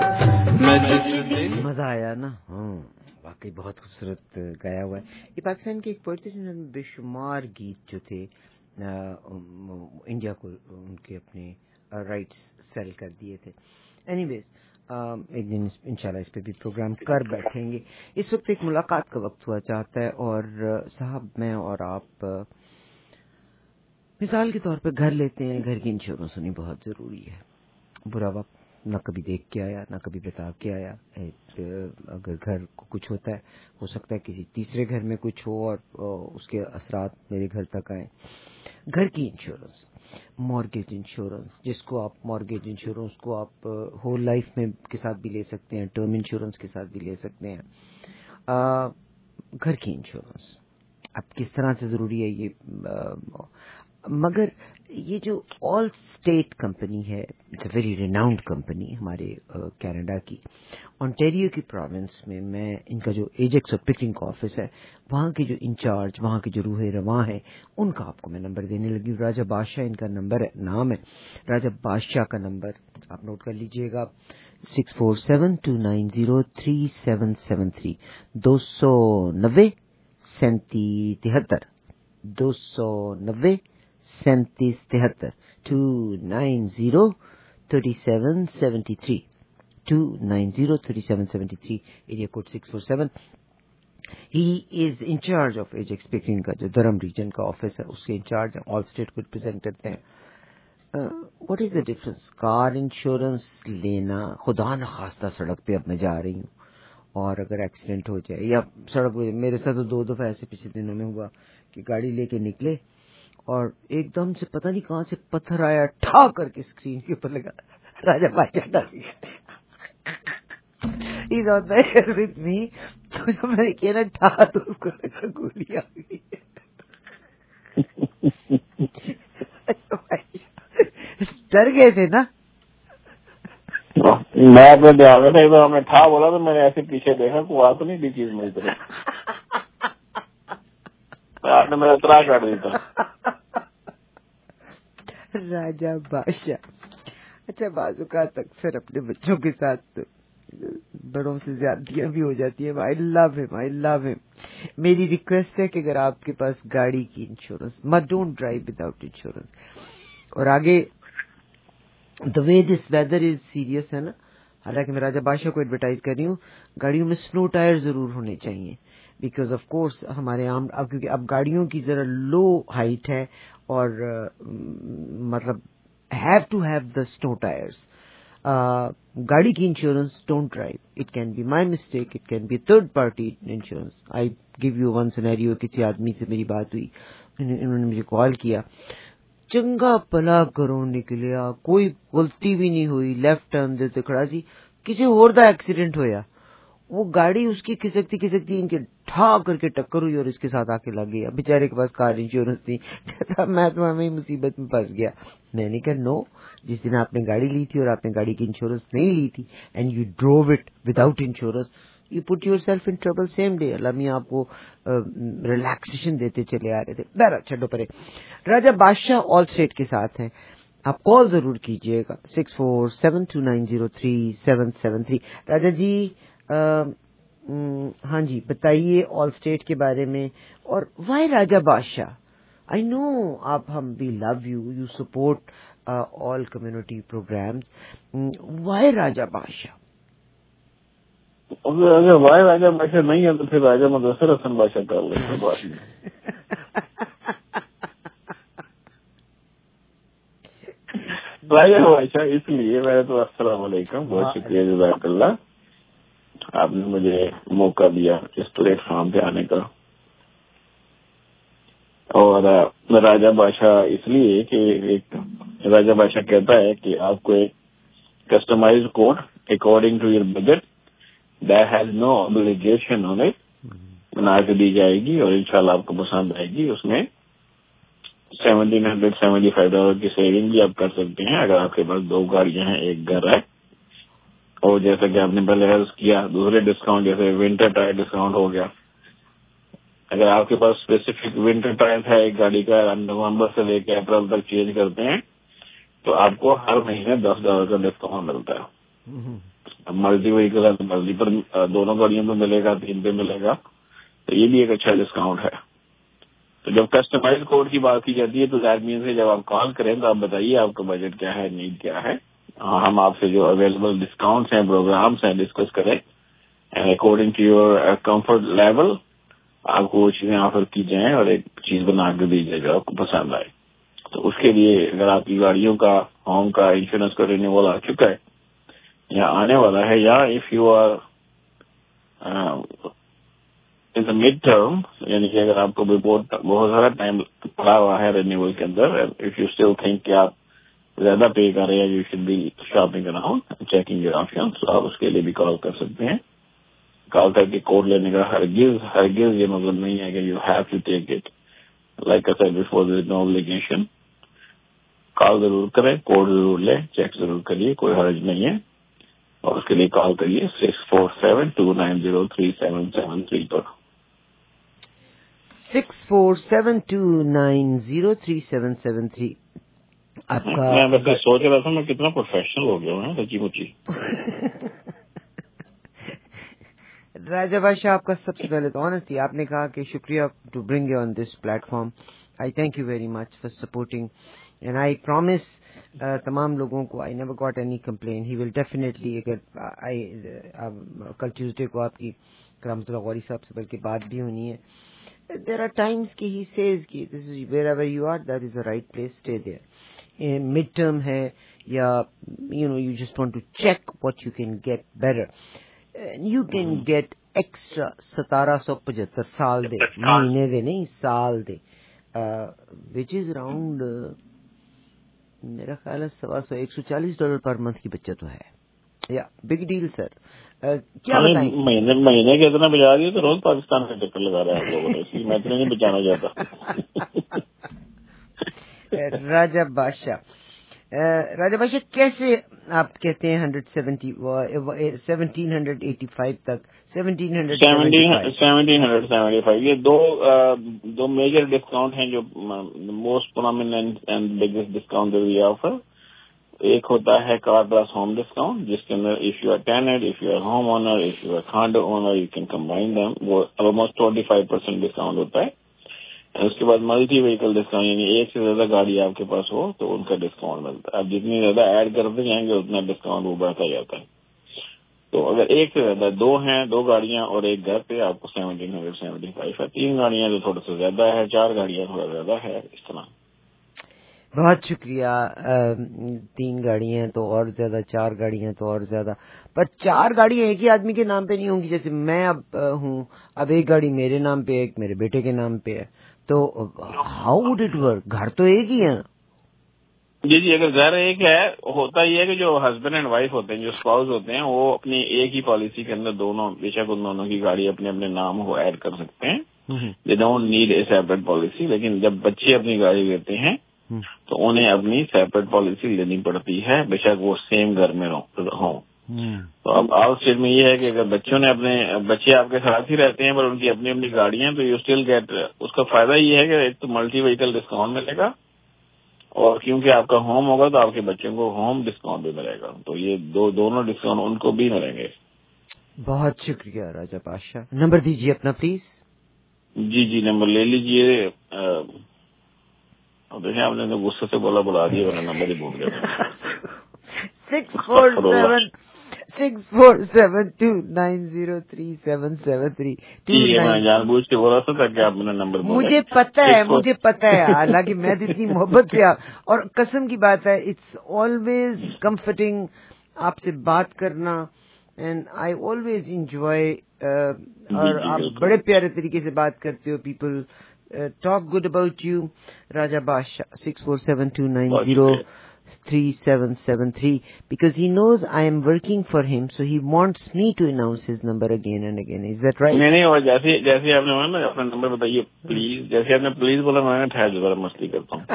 مزہ آیا نا؟ ہاں واقعی بہت خوبصورت گایا ہوا ہے. یہ پاکستان کے ایک پوئٹ تھے جنہوں نے بے شمار گیت جو تھے انڈیا کو ان کے اپنے رائٹس سیل کر دیے تھے. اینی ویز ایک دن انشاءاللہ اس پہ بھی پروگرام کر بیٹھیں گے. اس وقت ایک ملاقات کا وقت ہوا چاہتا ہے, اور صاحب میں اور آپ مثال کے طور پہ گھر لیتے ہیں. گھر کی انشورنس ہونی بہت ضروری ہے. برا وقت نہ کبھی دیکھ کے آیا نہ کبھی بتا کے آیا. اگر گھر کو کچھ ہوتا ہے, ہو سکتا ہے کسی تیسرے گھر میں کچھ ہو اور اس کے اثرات میرے گھر تک آئیں. گھر کی انشورنس, مارگیج انشورنس, جس کو آپ مارگیج انشورنس کو آپ ہول لائف میں کے ساتھ بھی لے سکتے ہیں, ٹرم انشورنس کے ساتھ بھی لے سکتے ہیں. گھر کی انشورنس اب کس طرح سے ضروری ہے یہ, مگر یہ جو آل اسٹیٹ کمپنی ہے, it's a very renowned company ہمارے کینیڈا کی, اونٹیریو کی پروونس میں. میں ان کا جو ایجیکس اور پکنگ کا آفس ہے, وہاں کے جو انچارج, وہاں کے جو روح رواں ہیں, ان کا آپ کو میں نمبر دینے لگی. راجہ بادشاہ ان کا نمبر ہے, نام ہے راجہ بادشاہ کا نمبر آپ نوٹ کر لیجئے گا, 6472903773, 290 3773, 290 3773, 2903773, 2903773, area code 647. He is in charge of Ajax Pickering کا جو درم ریجن کا آفس ہے, اس کے انچارج ہیں, آل اسٹیٹ کو ریپرزینٹ کرتے ہیں. What is the difference? Car insurance لینا, خدا نخواستہ سڑک پہ اب میں جا رہی ہوں اور اگر ایکسیڈنٹ ہو جائے یا سڑک پہ, میرے ساتھ تو 2 دفعہ ایسے پچھلے دنوں میں ہوا کہ گاڑی لے کے نکلے اور ایک دم سے پتہ نہیں کہاں سے پتھر آیا, ٹھا کر کے اسکرین کے اوپر لگا, راجہ بادشاہ ڈال گیا. تو جب میں نے کیا نا ٹھا, تو اس کو لگا گولی آ گئی. ڈر گئے تھے نا؟ میں اپنے دھیان میں تھا, ہم نے ٹھا بولا تو میں نے ایسے پیچھے دیکھا کوئی آ تو نہیں دی چیز میری طرف, آپ نے میرا اترا کاٹ دیتا. راجہ بادشاہ. اچھا بعض اوقات اکثر اپنے بچوں کے ساتھ بڑوں سے زیادتیاں بھی ہو جاتی ہیں. آئی لو ہم, آئی لو ہم. میری ریکویسٹ ہے کہ اگر آپ کے پاس گاڑی کی انشورنس, مت ڈونٹ ڈرائیو وداؤٹ انشورنس. اور آگے دا وے دس ویدر از سیریس ہے نا, حالانکہ میں راجہ بادشاہ کو ایڈورٹائز کر رہی ہوں, گاڑیوں میں سنو ٹائر ضرور ہونے چاہیے, بیکاز آف کورس ہمارے عام اب کیونکہ اب گاڑیوں کی ذرا لو ہائٹ ہے اور مطلب ہیو ٹو ہیو دا سنو ٹائرس. گاڑی کی insurance don't drive, it can be my mistake, it can be third party insurance. I give you one scenario, کسی آدمی سے میری بات ہوئی, انہوں نے مجھے کال کیا, چنگا پلا کرو نکلیا, کوئی غلطی بھی نہیں ہوئی, لیفٹ ٹرن دیتے کھڑا سی, کسی اور دا ایکسیڈنٹ ہویا, وہ گاڑی اس کی کھسکتی ان کے ٹھا کر کے ٹکر ہوئی اور اس کے ساتھ آ کے لگ گیا. بیچارے کے پاس کار انشورنس تھی, کہتا میں تو ہمیں مصیبت میں پھنس گیا. میں نے کہا نو, جس دن آپ نے گاڑی لی تھی اور آپ نے گاڑی کی انشورنس نہیں لی تھی and you drove it without insurance, you put yourself in trouble same day. اللہ میاں آپ کو ریلیکسیشن دیتے چلے آ رہے تھے. بہرحال چھڈو پرے. راجہ بادشاہ آل اسٹیٹ کے ساتھ ہیں, آپ کال ضرور کیجیے گا 6472903773. راجہ جی ہاں جی بتائیے آل اسٹیٹ کے بارے میں, اور وائی راجہ بادشاہ. آئی نو آپ, ہم we love you, you support all community programmes, why Raja Badshah? اگر وائی راجہ بادشاہ نہیں ہے تو پھر راجہ مدثر حسن بادشاہ کر لیں. راجہ بادشاہ اس لیے میں تو, السلام علیکم, بہت شکریہ, جزاک اللہ, آپ نے مجھے موقع دیا اس پلیٹ فارم پہ آنے کا. اور راجہ بادشاہ اس لیے کہ ایک राजा बादशाह कहता है कि आपको एक customised code according to your budget that has no obligation on it बना के दी जाएगी और इंशाल्लाह आपको पसंद आएगी। उसमें $1,775 की सेविंग भी आप कर सकते हैं अगर आपके पास 2 गाड़ियां हैं, एक घर है। और जैसा कि आपने पहले अर्ज किया, दूसरे डिस्काउंट जैसे विंटर टायर डिस्काउंट हो गया। अगर आपके पास स्पेसिफिक विंटर टायर है एक गाड़ी का, नवंबर से लेकर अप्रैल तक चेंज करते हैं तो आपको हर महीने $10 का डिस्काउंट मिलता है। अब मल्टी व्हीकल है तो मल्टी पर दोनों गाड़ियों पर मिलेगा, 3 पे मिलेगा, तो ये भी एक अच्छा डिस्काउंट है। तो जब कस्टमाइज कोड की बात की जाती है तो दैट मीन्स है जब आप कॉल करें तो आप बताइए आपका बजट क्या है, नीड क्या है, हम आपसे जो अवेलेबल डिस्काउंट्स हैं, प्रोग्राम्स हैं डिस्कस करें and according to your comfort level आपको वो चीजें ऑफर की जाएं और एक चीज बना के दी जाए जो आपको पसंद आए। तो उसके लिए अगर आपकी गाड़ियों का, होम का इंश्योरेंस का रिन्यूअल आ चुका है या आने वाला है, या if you are in the mid term, यानी कि अगर आपको रिपोर्ट बहुत सारा टाइम पड़ा हुआ है रिन्यूअल के अंदर, इफ यू स्टिल थिंक कि आप ज्यादा पे कर रहे हैं, you should be shopping around checking your option, तो आप उसके लिए भी कॉल कर सकते हैं। कॉल करके कोड लेने का हरगिज ये मतलब नहीं है कि you have to take it, like I said before there is no obligation. Call जरूर करें, कोड जरूर लें, चेक जरूर करिए, कोई हर्ज नहीं है। और उसके लिए कॉल करिए 647-290-3773 पर। 647-290-3773। आपका मैं वैसे सोच रहा था मैं कितना प्रोफेशनल हो गया हूँ सच्ची मुच्ची। राजा बादशाह, आपका सबसे पहले तो ऑनेस्टली आपने कहा कि शुक्रिया to bring you on this platform. I thank you very much for supporting and I promise तमाम लोगों को, I never got any complain, he will definitely, अगर कल ट्यूसडे को आपकी करामतुल्लाह गौरी साहब से बल्कि बात भी होनी है। There are times कि he says कि this is wherever you are, that is the right place, stay there. Mid term है या you just want to check what you can get better. You can get extra 1775 साल दे, महीने दे नहीं, साल दे, which is around मेरा ख्याल है $140 per month की बचत तो है। या बिग डील सर। क्या बताएं? महीने के इतना बचा दिए तो रोज पाकिस्तान का चक्कर लगा रहा है आप लोगों ने, इसलिए मैं इतना नहीं बचाना चाहता। राजा बादशाह, कैसे आप कहते हैं 1785 तक, 1775, ये दो मेजर डिस्काउंट हैं जो most prominent and biggest discount we offer. एक होता है कार प्लस होम डिस्काउंट, जिसके अंदर if you are tenant, if you are home owner, if you are condo owner, you can combine them, वो almost 25% discount होता है। उसके बाद मल्टी व्हीकल डिस्काउंट, यानी एक से ज्यादा गाड़ी आपके पास हो तो उनका डिस्काउंट मिलता है। आप जितनी ज्यादा ऐड करते जाएंगे उतना डिस्काउंट वो बढ़ता जाता है। तो अगर एक से ज्यादा, 2 हैं, 2 गाड़ियां और एक घर पे, आपको 1775 है। 3 गाड़ियां तो थोड़ा सा ज्यादा है, 4 गाड़ियां थोड़ा ज्यादा है, इस तरह। बहुत शुक्रिया। 3 गाड़ियां तो और ज्यादा, 4 गाड़ियां तो और ज्यादा, पर 4 गाड़ियां एक ही आदमी के नाम पे नहीं होंगी। जैसे मैं अब हूँ, अब एक गाड़ी मेरे नाम पे, एक मेरे बेटे के नाम पे है, तो हाउ वुड इट वर्क? घर तो एक ही है। जी जी, अगर घर एक है, होता ही है कि जो हस्बैंड एंड वाइफ होते हैं, जो स्पाउस होते हैं, वो अपनी एक ही पॉलिसी के अंदर दोनों, बेशक उन दोनों की गाड़ी अपने अपने नाम को ऐड कर सकते हैं। They don't need a separate policy. लेकिन जब बच्चे अपनी गाड़ी लेते हैं तो उन्हें अपनी सेपरेट पॉलिसी लेनी पड़ती है, बेशक वो सेम घर में हों। तो अब आउट स्टेट में ये है कि अगर बच्चे आपके साथ ही रहते हैं पर उनकी अपनी अपनी गाड़ियां, तो यू स्टिल गेट, उसका फायदा ये है कि एक तो मल्टी व्हीकल डिस्काउंट मिलेगा, और क्योंकि आपका होम होगा तो आपके बच्चों को होम डिस्काउंट भी मिलेगा। तो ये दोनों डिस्काउंट उनको भी मिलेंगे। बहुत शुक्रिया राजा बादशाह। नंबर दीजिए अपना प्लीज। जी जी, नंबर ले लीजिए। अब देखिए, आपने तो गुस्से से बोला बुला दिया, वरना नंबर ही भूल गया। 647-290-3773। मैं जानबूझ के बोला था ताकि आप मेरा नंबर बोले। मुझे पता है, हालांकि मैं तो इतनी मोहब्बत से, और कसम की बात है, इट्स ऑलवेज कम्फर्टिंग आपसे बात करना, एंड आई ऑलवेज इंजॉय। और आप बड़े प्यारे तरीके से बात करते हो। People talk good about you, Raja Basha, 647-290-3773, because he knows I am working for him, so he wants me to announce his number again and again. Is that right? नहीं, और जैसे आपने बोला ना, अपना नंबर बताइए प्लीज. जैसे आपने प्लीज बोला, मैं ठहर जरा मस्ती करता हूँ.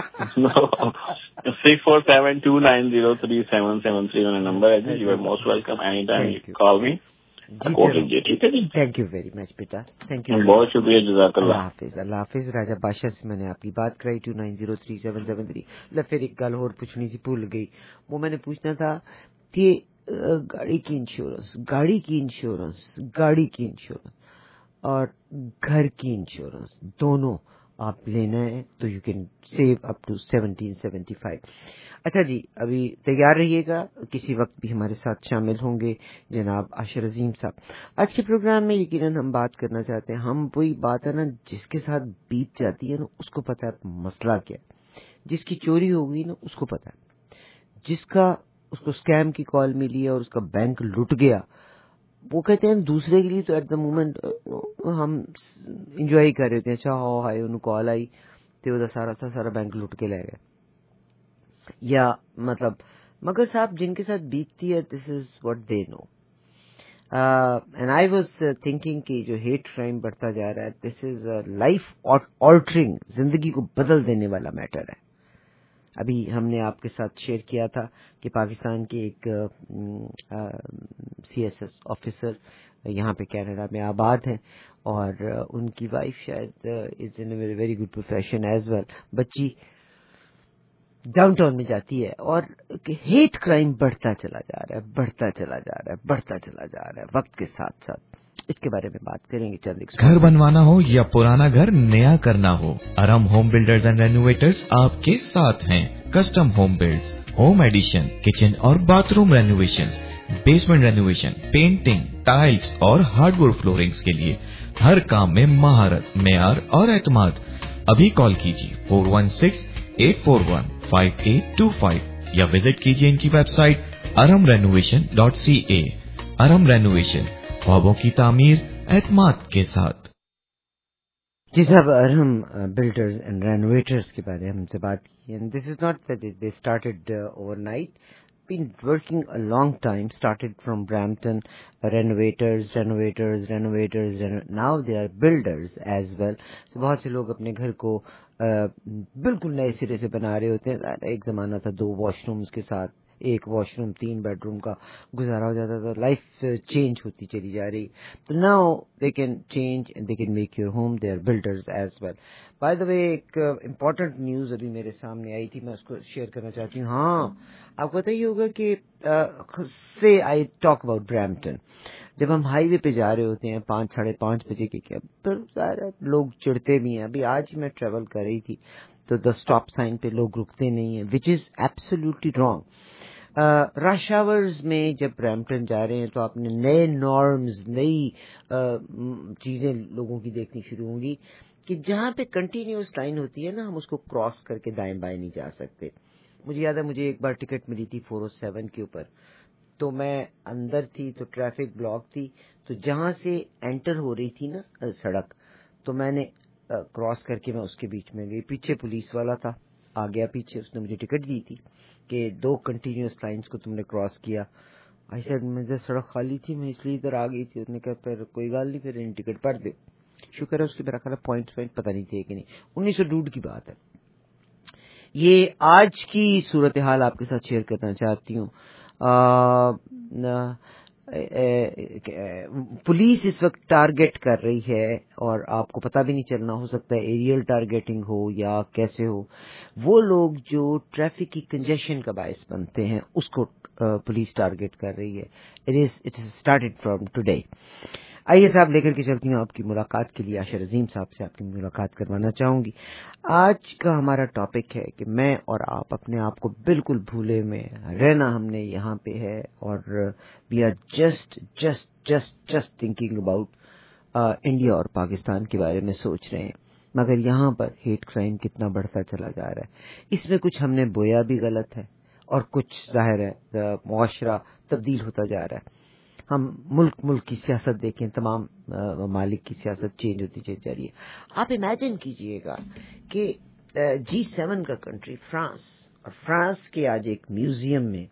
647-290-3773 मेरा नंबर है. You are most welcome anytime you call me. ठीक है जी. थैंक यू वेरी मच बेटा, थैंक यू. बहुत शुक्रिया, जज़ाकल्लाह. अल्लाह हाफिज. राजा बादशाह से मैंने आपकी बात कराई 2903773. फिर एक गल और पूछनी सी भूल गई. वो मैंने पूछना था कि गाड़ी की इंश्योरेंस और घर की इंश्योरेंस दोनों आप लेना है तो you can save up to 1775. अच्छा जी, अभी तैयार रहिएगा, किसी वक्त भी हमारे साथ शामिल होंगे जनाब आशिर अजीम साहब. आज के प्रोग्राम में यकीनन हम बात करना चाहते हैं, हम वही बात है ना जिसके साथ बीत जाती है ना उसको पता है मसला क्या है. जिसकी चोरी हो गई ना उसको पता है, जिसका उसको स्कैम की कॉल मिली है और उसका बैंक लुट गया, वो कहते हैं दूसरे के लिए तो एट द मोमेंट हम इंजॉय कर रहे थे. अच्छा हो हाय उन्हें कॉल आई तो वो सारा बैंक लुट के ले गए. या मतलब मगर साहब जिनके साथ बीतती है, this is what they know. And I was thinking कि जो हेट क्राइम बढ़ता जा रहा है, दिस इज लाइफ ऑल्टरिंग, जिंदगी को बदल देने वाला मैटर है. अभी हमने आपके साथ शेयर किया था कि पाकिस्तान के एक CSS ऑफिसर यहाँ पे कनाडा में आबाद हैं और उनकी वाइफ शायद is in a very good profession as well. बच्ची डाउनटाउन में जाती है और हेट क्राइम बढ़ता चला जा रहा है वक्त के साथ साथ. इसके बारे में बात करेंगे चंद. घर बनवाना हो या पुराना घर नया करना हो, Aram home builders and renovators आपके साथ हैं. Custom home builds, home addition, kitchen और bathroom renovations, basement renovation, painting, tiles और हार्डवुड फ्लोरिंग्स के लिए हर काम में महारत, मेयार और एतमाद. अभी कॉल कीजिए 416-841-5825 या विजिट कीजिए इनकी वेबसाइट aramrenovation.ca. अरम रेनोवेशन, ख्वाबों की तामीर एतमाद के साथ. जी साहब, अरहम बिल्डर्स एंड रेनोवेटर्स के बारे में हमसे बात की. And this is not that they started overnight, been working a long time, started from Brampton, renovators, now they are builders as well. So बहुत से लोग अपने घर को बिल्कुल नए सिरे से बना रहे होते हैं. एक ज़माना था 2 वॉशरूम्स के साथ एक वॉशरूम 3 बेडरूम का गुजारा हो जाता था. लाइफ चेंज होती चली जा रही. तो now they can change and they can make your home. They are builders as well. By the way, एक इम्पॉर्टेंट न्यूज़ अभी मेरे सामने आई थी, मैं उसको शेयर करना चाहती हूँ. हाँ, आपको पता ही होगा कि से आई टॉक अबाउट ब्रैम्पटन. जब हम हाईवे पे जा रहे होते हैं 5-5:30 बजे के कैब, तो सारे लोग चिढ़ते भी हैं. अभी आज मैं ट्रेवल कर रही थी तो द स्टॉप साइन पे लोग रुकते नहीं हैं, which is absolutely wrong. Rush hours में जब ब्रैम्पटन जा रहे हैं तो आपने नए नॉर्म्स, नई चीजें लोगों की देखनी शुरू होंगी कि जहां पे कंटिन्यूअस लाइन होती है ना, हम उसको क्रॉस करके दाएं बाएं नहीं जा सकते. मुझे याद है, मुझे एक बार टिकट मिली थी 407 के ऊपर, तो मैं अंदर थी तो ट्रैफिक ब्लॉक थी, तो जहां से एंटर हो रही थी ना सड़क, तो मैंने क्रॉस करके मैं उसके बीच में गई. पीछे पुलिस वाला था, आ गया पीछे, उसने मुझे टिकट दी थी कि 2 कंटिन्यूअस लाइंस को तुमने क्रॉस किया. आई सेड मुझे सड़क खाली थी, मैं इसलिए इधर आ गई थी. उसने कहा फिर कोई गल नहीं, फिर इन टिकट भर दो. शुक्र है उसके मेरा ख्याल पॉइंट पता नहीं थे कि नहीं. 1902 की बात है ये. आज की सूरत हाल आपके साथ शेयर करना चाहती हूँ. पुलिस इस वक्त टारगेट कर रही है और आपको पता भी नहीं चलना, हो सकता है एरियल टारगेटिंग हो या कैसे हो. वो लोग जो ट्रैफिक की कंजेशन का बायस बनते हैं उसको पुलिस टारगेट कर रही है. It started from today. आइए साहब, लेकर के चलती हूँ आपकी मुलाकात के लिए. आशिर अजीम साहब से आपकी मुलाकात करवाना चाहूंगी. आज का हमारा टॉपिक है कि मैं और आप अपने आप को बिल्कुल भूले में रहना हमने यहाँ पे है, और we are just thinking about India और पाकिस्तान के बारे में सोच रहे हैं. मगर यहाँ पर हेट क्राइम कितना बढ़ता चला जा रहा है. इसमें कुछ हमने बोया भी गलत है और कुछ जाहिर है मुआशरा तब्दील होता जा रहा है. ہم ملک کی سیاست دیکھیں، تمام ممالک کی سیاست چینج ہوتی چلی جا رہی ہے. آپ امیجن کیجئے گا کہ G7 کا کنٹری فرانس، اور فرانس کے آج ایک میوزیم میں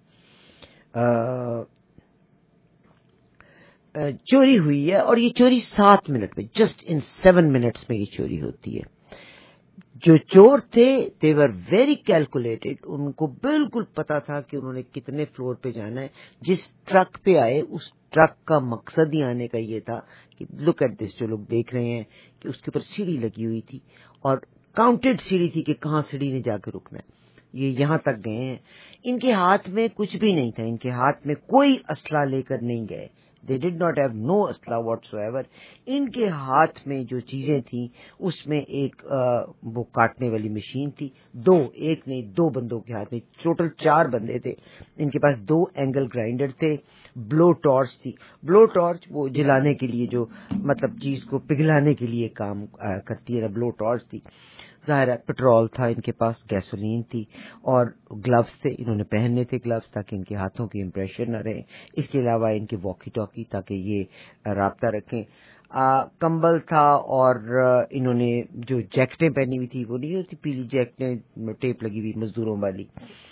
چوری ہوئی ہے، اور یہ چوری 7 منٹ میں، جسٹ ان 7 منٹس میں یہ چوری ہوتی ہے. جو چور تھے they were very calculated، ان کو بالکل پتا تھا کہ انہوں نے کتنے فلور پہ جانا ہے. جس ٹرک پہ آئے اس ٹرک کا مقصد ہی آنے کا یہ تھا کہ لک ایٹ دس، جو لوگ دیکھ رہے ہیں کہ اس کے اوپر سیڑھی لگی ہوئی تھی اور کاؤنٹڈ سیڑھی تھی کہ کہاں سیڑھی نے جا کے رکنا ہے. یہ یہاں تک گئے ہیں. ان کے ہاتھ میں کچھ بھی نہیں تھا، ان کے ہاتھ میں کوئی اسلحہ لے کر نہیں گئے. They did not have no اسلحہ whatsoever. ان کے ہاتھ میں جو چیزیں تھیں اس میں ایک وہ کاٹنے والی مشین تھی، ایک نہیں 2 بندوں کے ہاتھ میں، ٹوٹل 4 بندے تھے. ان کے پاس 2 اینگل گرائنڈر تھے، بلو ٹارچ تھی. بلو ٹارچ وہ جلانے کے لیے، جو مطلب چیز کو پگھلانے کے لیے کام کرتی ہے نا، بلو ٹارچ تھی. ظاہر ہے پٹرول تھا ان کے پاس، گیسولین تھی، اور گلوز تھے. انہوں نے پہننے تھے گلوز تاکہ ان کے ہاتھوں کی امپریشن نہ رہے. اس کے علاوہ ان کے واکی ٹاکی تاکہ یہ رابطہ رکھیں. کمبل تھا، اور انہوں نے جو جیکٹیں پہنی ہوئی تھی وہ نہیں ہوتی پیلی جیکٹیں ٹیپ لگی ہوئی مزدوروں والی.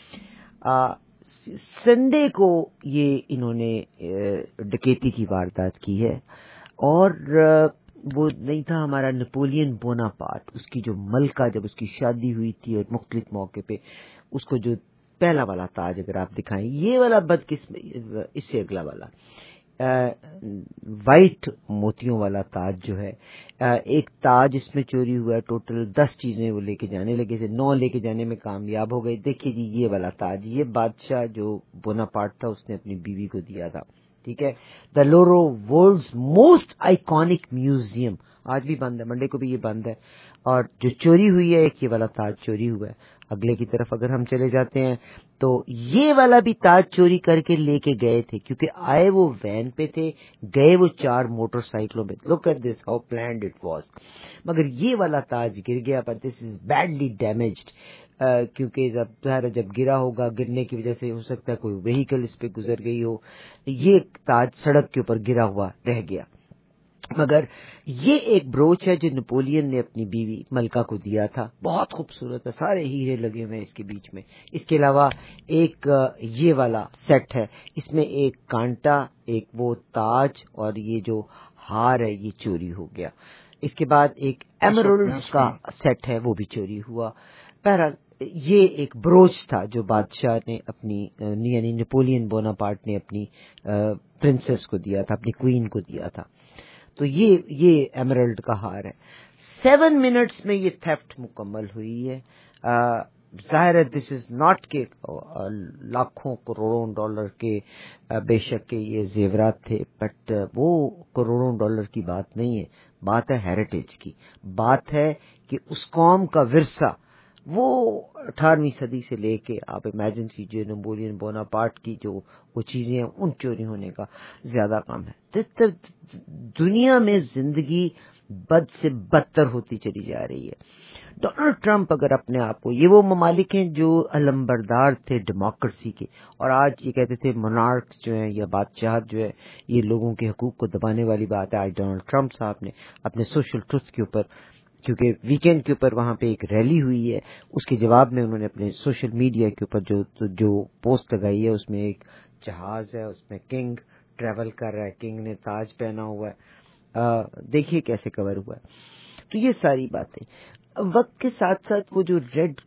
سنڈے کو یہ انہوں نے ڈکیتی کی واردات کی ہے. اور وہ نہیں تھا ہمارا نپولین بوناپارٹ، اس کی جو ملکہ جب اس کی شادی ہوئی تھی اور مختلف موقع پہ اس کو جو پہلا والا تاج اگر آپ دکھائیں، یہ والا اس سے اگلا والا وائٹ موتیوں والا تاج جو ہے، ایک تاج اس میں چوری ہوا ہے. ٹوٹل 10 چیزیں وہ لے کے جانے لگے تھے، 9 لے کے جانے میں کامیاب ہو گئے. دیکھیے جی یہ والا تاج، یہ بادشاہ جو بوناپارٹ تھا اس نے اپنی بیوی کو دیا تھا. ٹھیک ہے. The Louvre world's most iconic museum آج بھی بند ہے، منڈے کو بھی یہ بند ہے. اور جو چوری ہوئی ہے ایک یہ والا تاج چوری ہوا ہے. اگلے کی طرف اگر ہم چلے جاتے ہیں تو یہ والا بھی تاج چوری کر کے لے کے گئے تھے، کیونکہ آئے وہ وین پہ تھے، گئے وہ 4 موٹر سائیکلوں پہ. Look at this how planned it was. مگر یہ والا تاج گر گیا، پر دس از بیڈلی ڈیمیجڈ، کیونکہ جب گرا ہوگا، گرنے کی وجہ سے ہو سکتا ہے کوئی وہیکل اس پہ گزر گئی ہو. یہ تاج سڑک کے اوپر گرا ہوا رہ گیا. مگر یہ ایک بروچ ہے جو نپولین نے اپنی بیوی ملکہ کو دیا تھا، بہت خوبصورت ہے، سارے ہیرے لگے ہوئے ہیں اس کے بیچ میں. اس کے علاوہ ایک یہ والا سیٹ ہے، اس میں ایک کانٹا، ایک وہ تاج، اور یہ جو ہار ہے یہ چوری ہو گیا. اس کے بعد ایک ایمرلڈز کا سیٹ ہے وہ بھی چوری ہوا. بہرحال یہ ایک بروچ تھا جو بادشاہ نے اپنی یعنی نپولین بوناپارٹ نے اپنی پرنسس کو دیا تھا، اپنی کوئین کو دیا تھا. تو یہ ایمرلڈ کا ہار ہے. 7 منٹس میں یہ تھیفٹ مکمل ہوئی ہے. ظاہر ہے دس از ناٹ کہ لاکھوں کروڑوں ڈالر کے بے شک کہ یہ زیورات تھے، بٹ وہ کروڑوں ڈالر کی بات نہیں ہے. بات ہے ہیریٹیج کی، بات ہے کہ اس قوم کا ورثہ وہ 18ویں صدی سے لے کے آپ امیجن کیجئے نپولین بوناپارٹ کی جو وہ چیزیں ہیں ان چوری ہونے کا زیادہ کم ہے. دنیا میں زندگی بد سے بدتر ہوتی چلی جا رہی ہے. ڈونلڈ ٹرمپ اگر اپنے آپ کو، یہ وہ ممالک ہیں جو علمبردار تھے ڈیموکریسی کے، اور آج یہ کہتے تھے monarchs جو ہیں یا بادشاہت جو ہے یہ لوگوں کے حقوق کو دبانے والی بات ہے. آج ڈونلڈ ٹرمپ صاحب نے اپنے سوشل ٹروتھ کے اوپر، کیونکہ ویکینڈ کے اوپر وہاں پہ ایک ریلی ہوئی ہے، اس کے جواب میں انہوں نے اپنے سوشل میڈیا کے اوپر جو پوسٹ لگائی ہے، اس میں ایک جہاز ہے، اس میں کنگ ٹریول کر رہا ہے، کنگ نے تاج پہنا ہوا ہے. دیکھیے کیسے کور ہوا ہے. تو یہ ساری باتیں وقت کے ساتھ ساتھ وہ جو ریڈ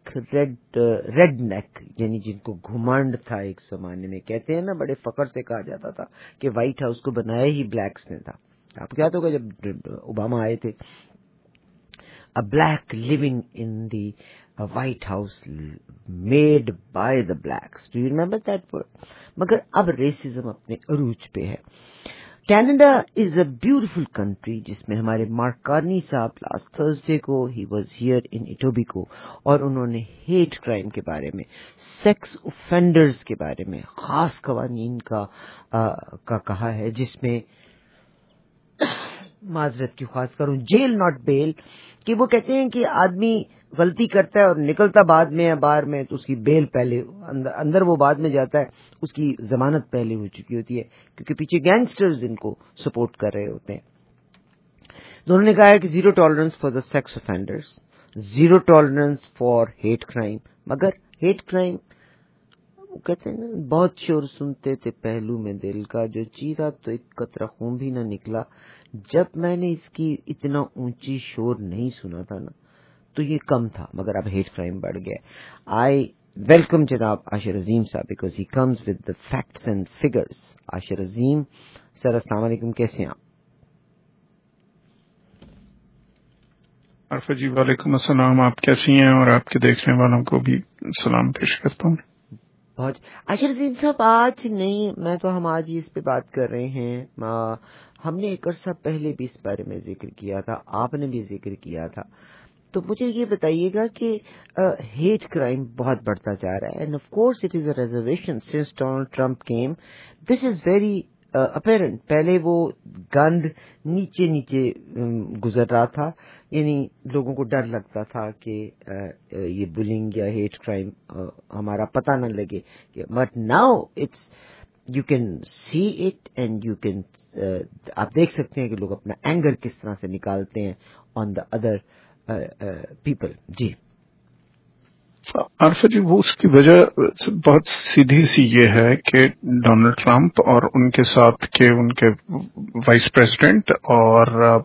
نیک یعنی جن کو گھمنڈ تھا ایک زمانے میں، کہتے ہیں نا بڑے فخر سے کہا جاتا تھا کہ وائٹ ہاؤس کو بنایا ہی بلیکس نے تھا. آپ کیا ہوگا جب اوباما آئے تھے، a black living in the White House made by the blacks. Do you remember that word? مگر اب ریسزم اپنے عروج پہ ہے. Canada is a beautiful country جس میں ہمارے مارک کارنی صاحب لاسٹ تھرسڈے کو ہی واز ہیئر ان ایٹوبیکو، اور انہوں نے ہیٹ کرائم کے بارے میں، سیکس اوفینڈرز کے بارے میں خاص قوانین کا کہا ہے، جس میں معذرت کی خواہش کروں، جیل ناٹ بیل، کہ وہ کہتے ہیں کہ آدمی غلطی کرتا ہے اور نکلتا بعد میں ہے باہر میں، تو اس کی بیل پہلے اندر وہ بعد میں جاتا ہے، اس کی ضمانت پہلے ہو چکی ہوتی ہے، کیونکہ پیچھے گینگسٹرز ان کو سپورٹ کر رہے ہوتے ہیں. انہوں نے کہا ہے کہ zero tolerance for the sex offenders, zero tolerance for hate crime. مگر ہیٹ کرائم وہ کہتے ہیں نا، بہت شور سنتے تھے پہلو میں دل کا، جو چیرا تو ایک قطرہ خون بھی نہ نکلا. جب میں نے اس کی اتنا اونچی شور نہیں سنا تھا نا تو یہ کم تھا، مگر اب ہیٹ کرائم بڑھ گیا. آئی ویلکم جناب عاشر عظیم صاحب because he comes with the facts and figures. Ashir Azeem sir, السلام علیکم، کیسے ہیں آپ؟ عرفہ جی وعلیکم السلام، آپ کیسی ہیں؟ اور آپ کے دیکھنے والوں کو بھی سلام پیش کرتا ہوں. بہت عاشر عظیم صاحب، آج نہیں، میں تو ہم آج ہی اس پہ بات کر رہے ہیں. ہم نے ایک عرصہ پہلے بھی اس بارے میں ذکر کیا تھا، آپ نے بھی ذکر کیا تھا. تو مجھے یہ بتائیے گا کہ ہیٹ کرائم بہت بڑھتا جا رہا ہے، and of course it is a reservation since Donald Trump came. This is very apparent. پہلے وہ گند نیچے نیچے گزر رہا تھا، یعنی لوگوں کو ڈر لگتا تھا کہ یہ بلنگ یا ہیٹ کرائم ہمارا پتہ نہ لگے. But now it's you can see it and you can, آپ دیکھ سکتے ہیں کہ لوگ اپنا اینگر کس طرح سے نکالتے ہیں آن دا ادر پیپل. جی عارفہ جی، وہ اس کی وجہ بہت سیدھی سی یہ ہے کہ ڈونلڈ ٹرمپ اور ان کے ساتھ کے ان کے وائس پریزیڈنٹ اور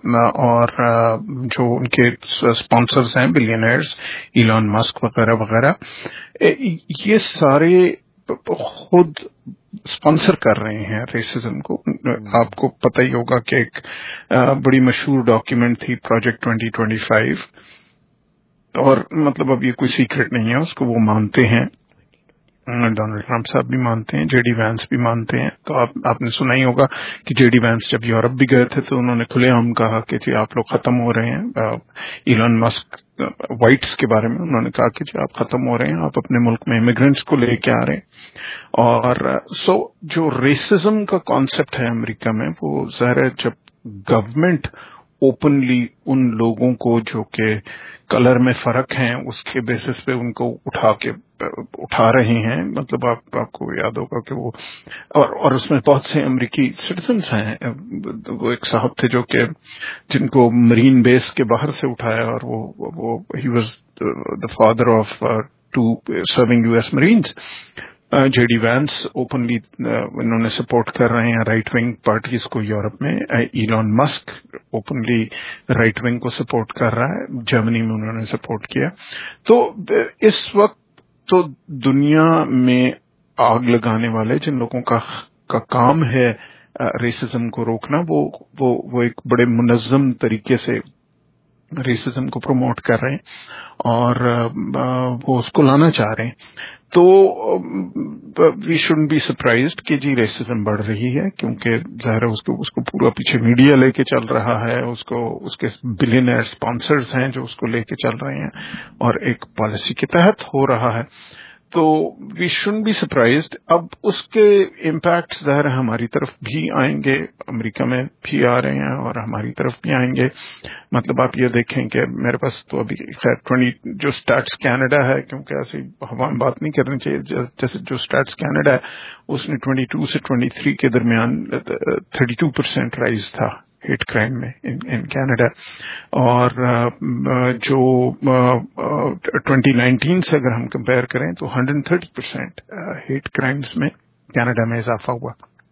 جو ان کے اسپانسرز ہیں بلینئرز، ایلان مسک وغیرہ وغیرہ، یہ سارے خود اسپانسر کر رہے ہیں ریسزم کو. آپ کو پتہ ہی ہوگا کہ ایک بڑی مشہور ڈاکیومنٹ تھی پروجیکٹ 2025، اور مطلب اب یہ کوئی سیکرٹ نہیں ہے، اس کو وہ مانتے ہیں، ڈونلڈ ٹرمپ صاحب بھی مانتے ہیں، جے ڈی وینس بھی مانتے ہیں. تو آپ نے سنا ہی ہوگا کہ جے ڈی وینس جب یورپ بھی گئے تھے تو انہوں نے کھلے عام کہا کہ جی آپ لوگ ختم ہو رہے ہیں. ایلان مسک وائٹس کے بارے میں انہوں نے کہا کہ جی آپ ختم ہو رہے ہیں، آپ اپنے ملک میں امیگرینٹس کو لے کے آ رہے ہیں. اور جو ریسزم کا کانسیپٹ ہے امریکہ میں، وہ ظاہر ہے جب گورنمنٹ اوپنلی ان لوگوں کو جو کہ کلر میں فرق ہیں اس کے بیسس پہ ان کو اٹھا رہے ہیں. مطلب آپ کو یاد ہوگا کہ وہ اور اس میں بہت سے امریکی سٹیزنز ہیں. وہ ایک صاحب تھے جو کہ جن کو مرین بیس کے باہر سے اٹھایا، اور وہ ہی was the father of 2 serving US marines. J D Vance openly انہوں نے سپورٹ کر رہے ہیں رائٹ ونگ پارٹیز کو یورپ میں. Elon Musk openly right wing کو سپورٹ کر رہا ہے، جرمنی میں انہوں نے سپورٹ کیا. تو اس وقت تو دنیا میں آگ لگانے والے جن لوگوں کا کام ہے ریسزم کو روکنا، وہ ایک بڑے منظم طریقے سے ریسزم کو پروموٹ کر رہے ہیں اور وہ اس کو لانا چاہ رہے ہیں. تو وی شوڈنٹ بی سرپرائزڈ کہ جی ریسزم بڑھ رہی ہے، کیونکہ ظاہر ہے اس کو پورا پیچھے میڈیا لے کے چل رہا ہے، اس کے بلینئر اسپانسرز ہیں جو اس کو لے کے چل رہے ہیں، اور ایک پالیسی کے تحت ہو رہا ہے. تو وی شوڈنٹ بی سرپرائزڈ. اب اس کے امپیکٹ ظاہر ہماری طرف بھی آئیں گے، امریکہ میں بھی آ رہے ہیں اور ہماری طرف بھی آئیں گے. مطلب آپ یہ دیکھیں کہ میرے پاس تو ابھی خیر جو اسٹیٹس کینیڈا ہے، کیونکہ ایسی ہوا بات نہیں کرنی چاہیے، جیسے جو اسٹیٹس کینیڈا ہے اس نے 22 سے 23 کے درمیان 32% رائز تھا ہیٹ کرائم میں ان کینیڈا. اور جو 2019 سے اگر ہم کمپیئر کریں تو 130% ہیٹ کرائمز میں کینیڈا میں اضافہ ہوا.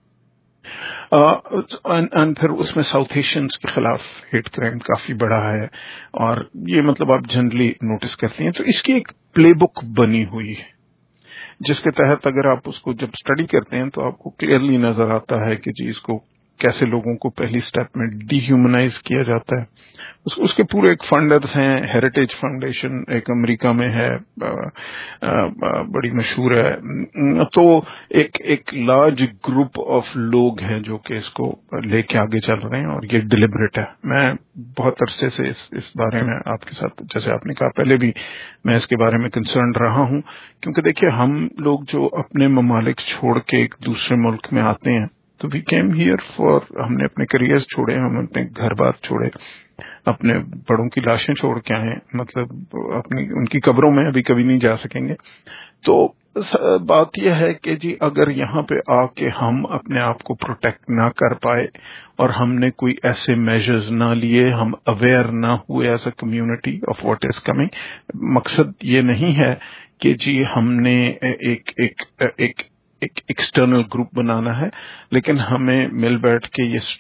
پھر اس میں ساؤتھ ایشینز کے خلاف ہیٹ کرائم کافی بڑا ہے، اور یہ مطلب آپ جنرلی نوٹس کرتے ہیں. تو اس کی ایک پلے بک بنی ہوئی ہے جس کے تحت اگر آپ اس کو جب اسٹڈی کرتے ہیں تو آپ کو کلیئرلی نظر آتا ہے کہ جی اس کو کیسے لوگوں کو پہلی سٹیپ میں ڈی ہیومنائز کیا جاتا ہے. اس کے پورے ایک فنڈرز ہیں. ہیریٹیج فاؤنڈیشن ایک امریکہ میں ہے، بڑی مشہور ہے. تو ایک لارج گروپ آف لوگ ہیں جو کہ اس کو لے کے آگے چل رہے ہیں، اور یہ ڈیلیبریٹ ہے. میں بہت عرصے سے اس بارے میں آپ کے ساتھ، جیسے آپ نے کہا پہلے بھی، میں اس کے بارے میں کنسرن رہا ہوں. کیونکہ دیکھیے ہم لوگ جو اپنے ممالک چھوڑ کے ایک دوسرے ملک میں آتے ہیں تو وی کیم ہیئر فار، ہم نے اپنے کریئرز چھوڑے، ہم اپنے گھر بار چھوڑے، اپنے بڑوں کی لاشیں چھوڑ کے آئے، مطلب اپنی ان کی قبروں میں ابھی کبھی نہیں جا سکیں گے. تو بات یہ ہے کہ جی اگر یہاں پہ آ کے ہم اپنے آپ کو پروٹیکٹ نہ کر پائے اور ہم نے کوئی ایسے میجرز نہ لیے، ہم اویئر نہ ہوئے as a community of what is coming. مقصد یہ نہیں ہے کہ جی ہم نے ایک ایکسٹرنل گروپ بنانا ہے، لیکن ہمیں مل بیٹھ کے یہ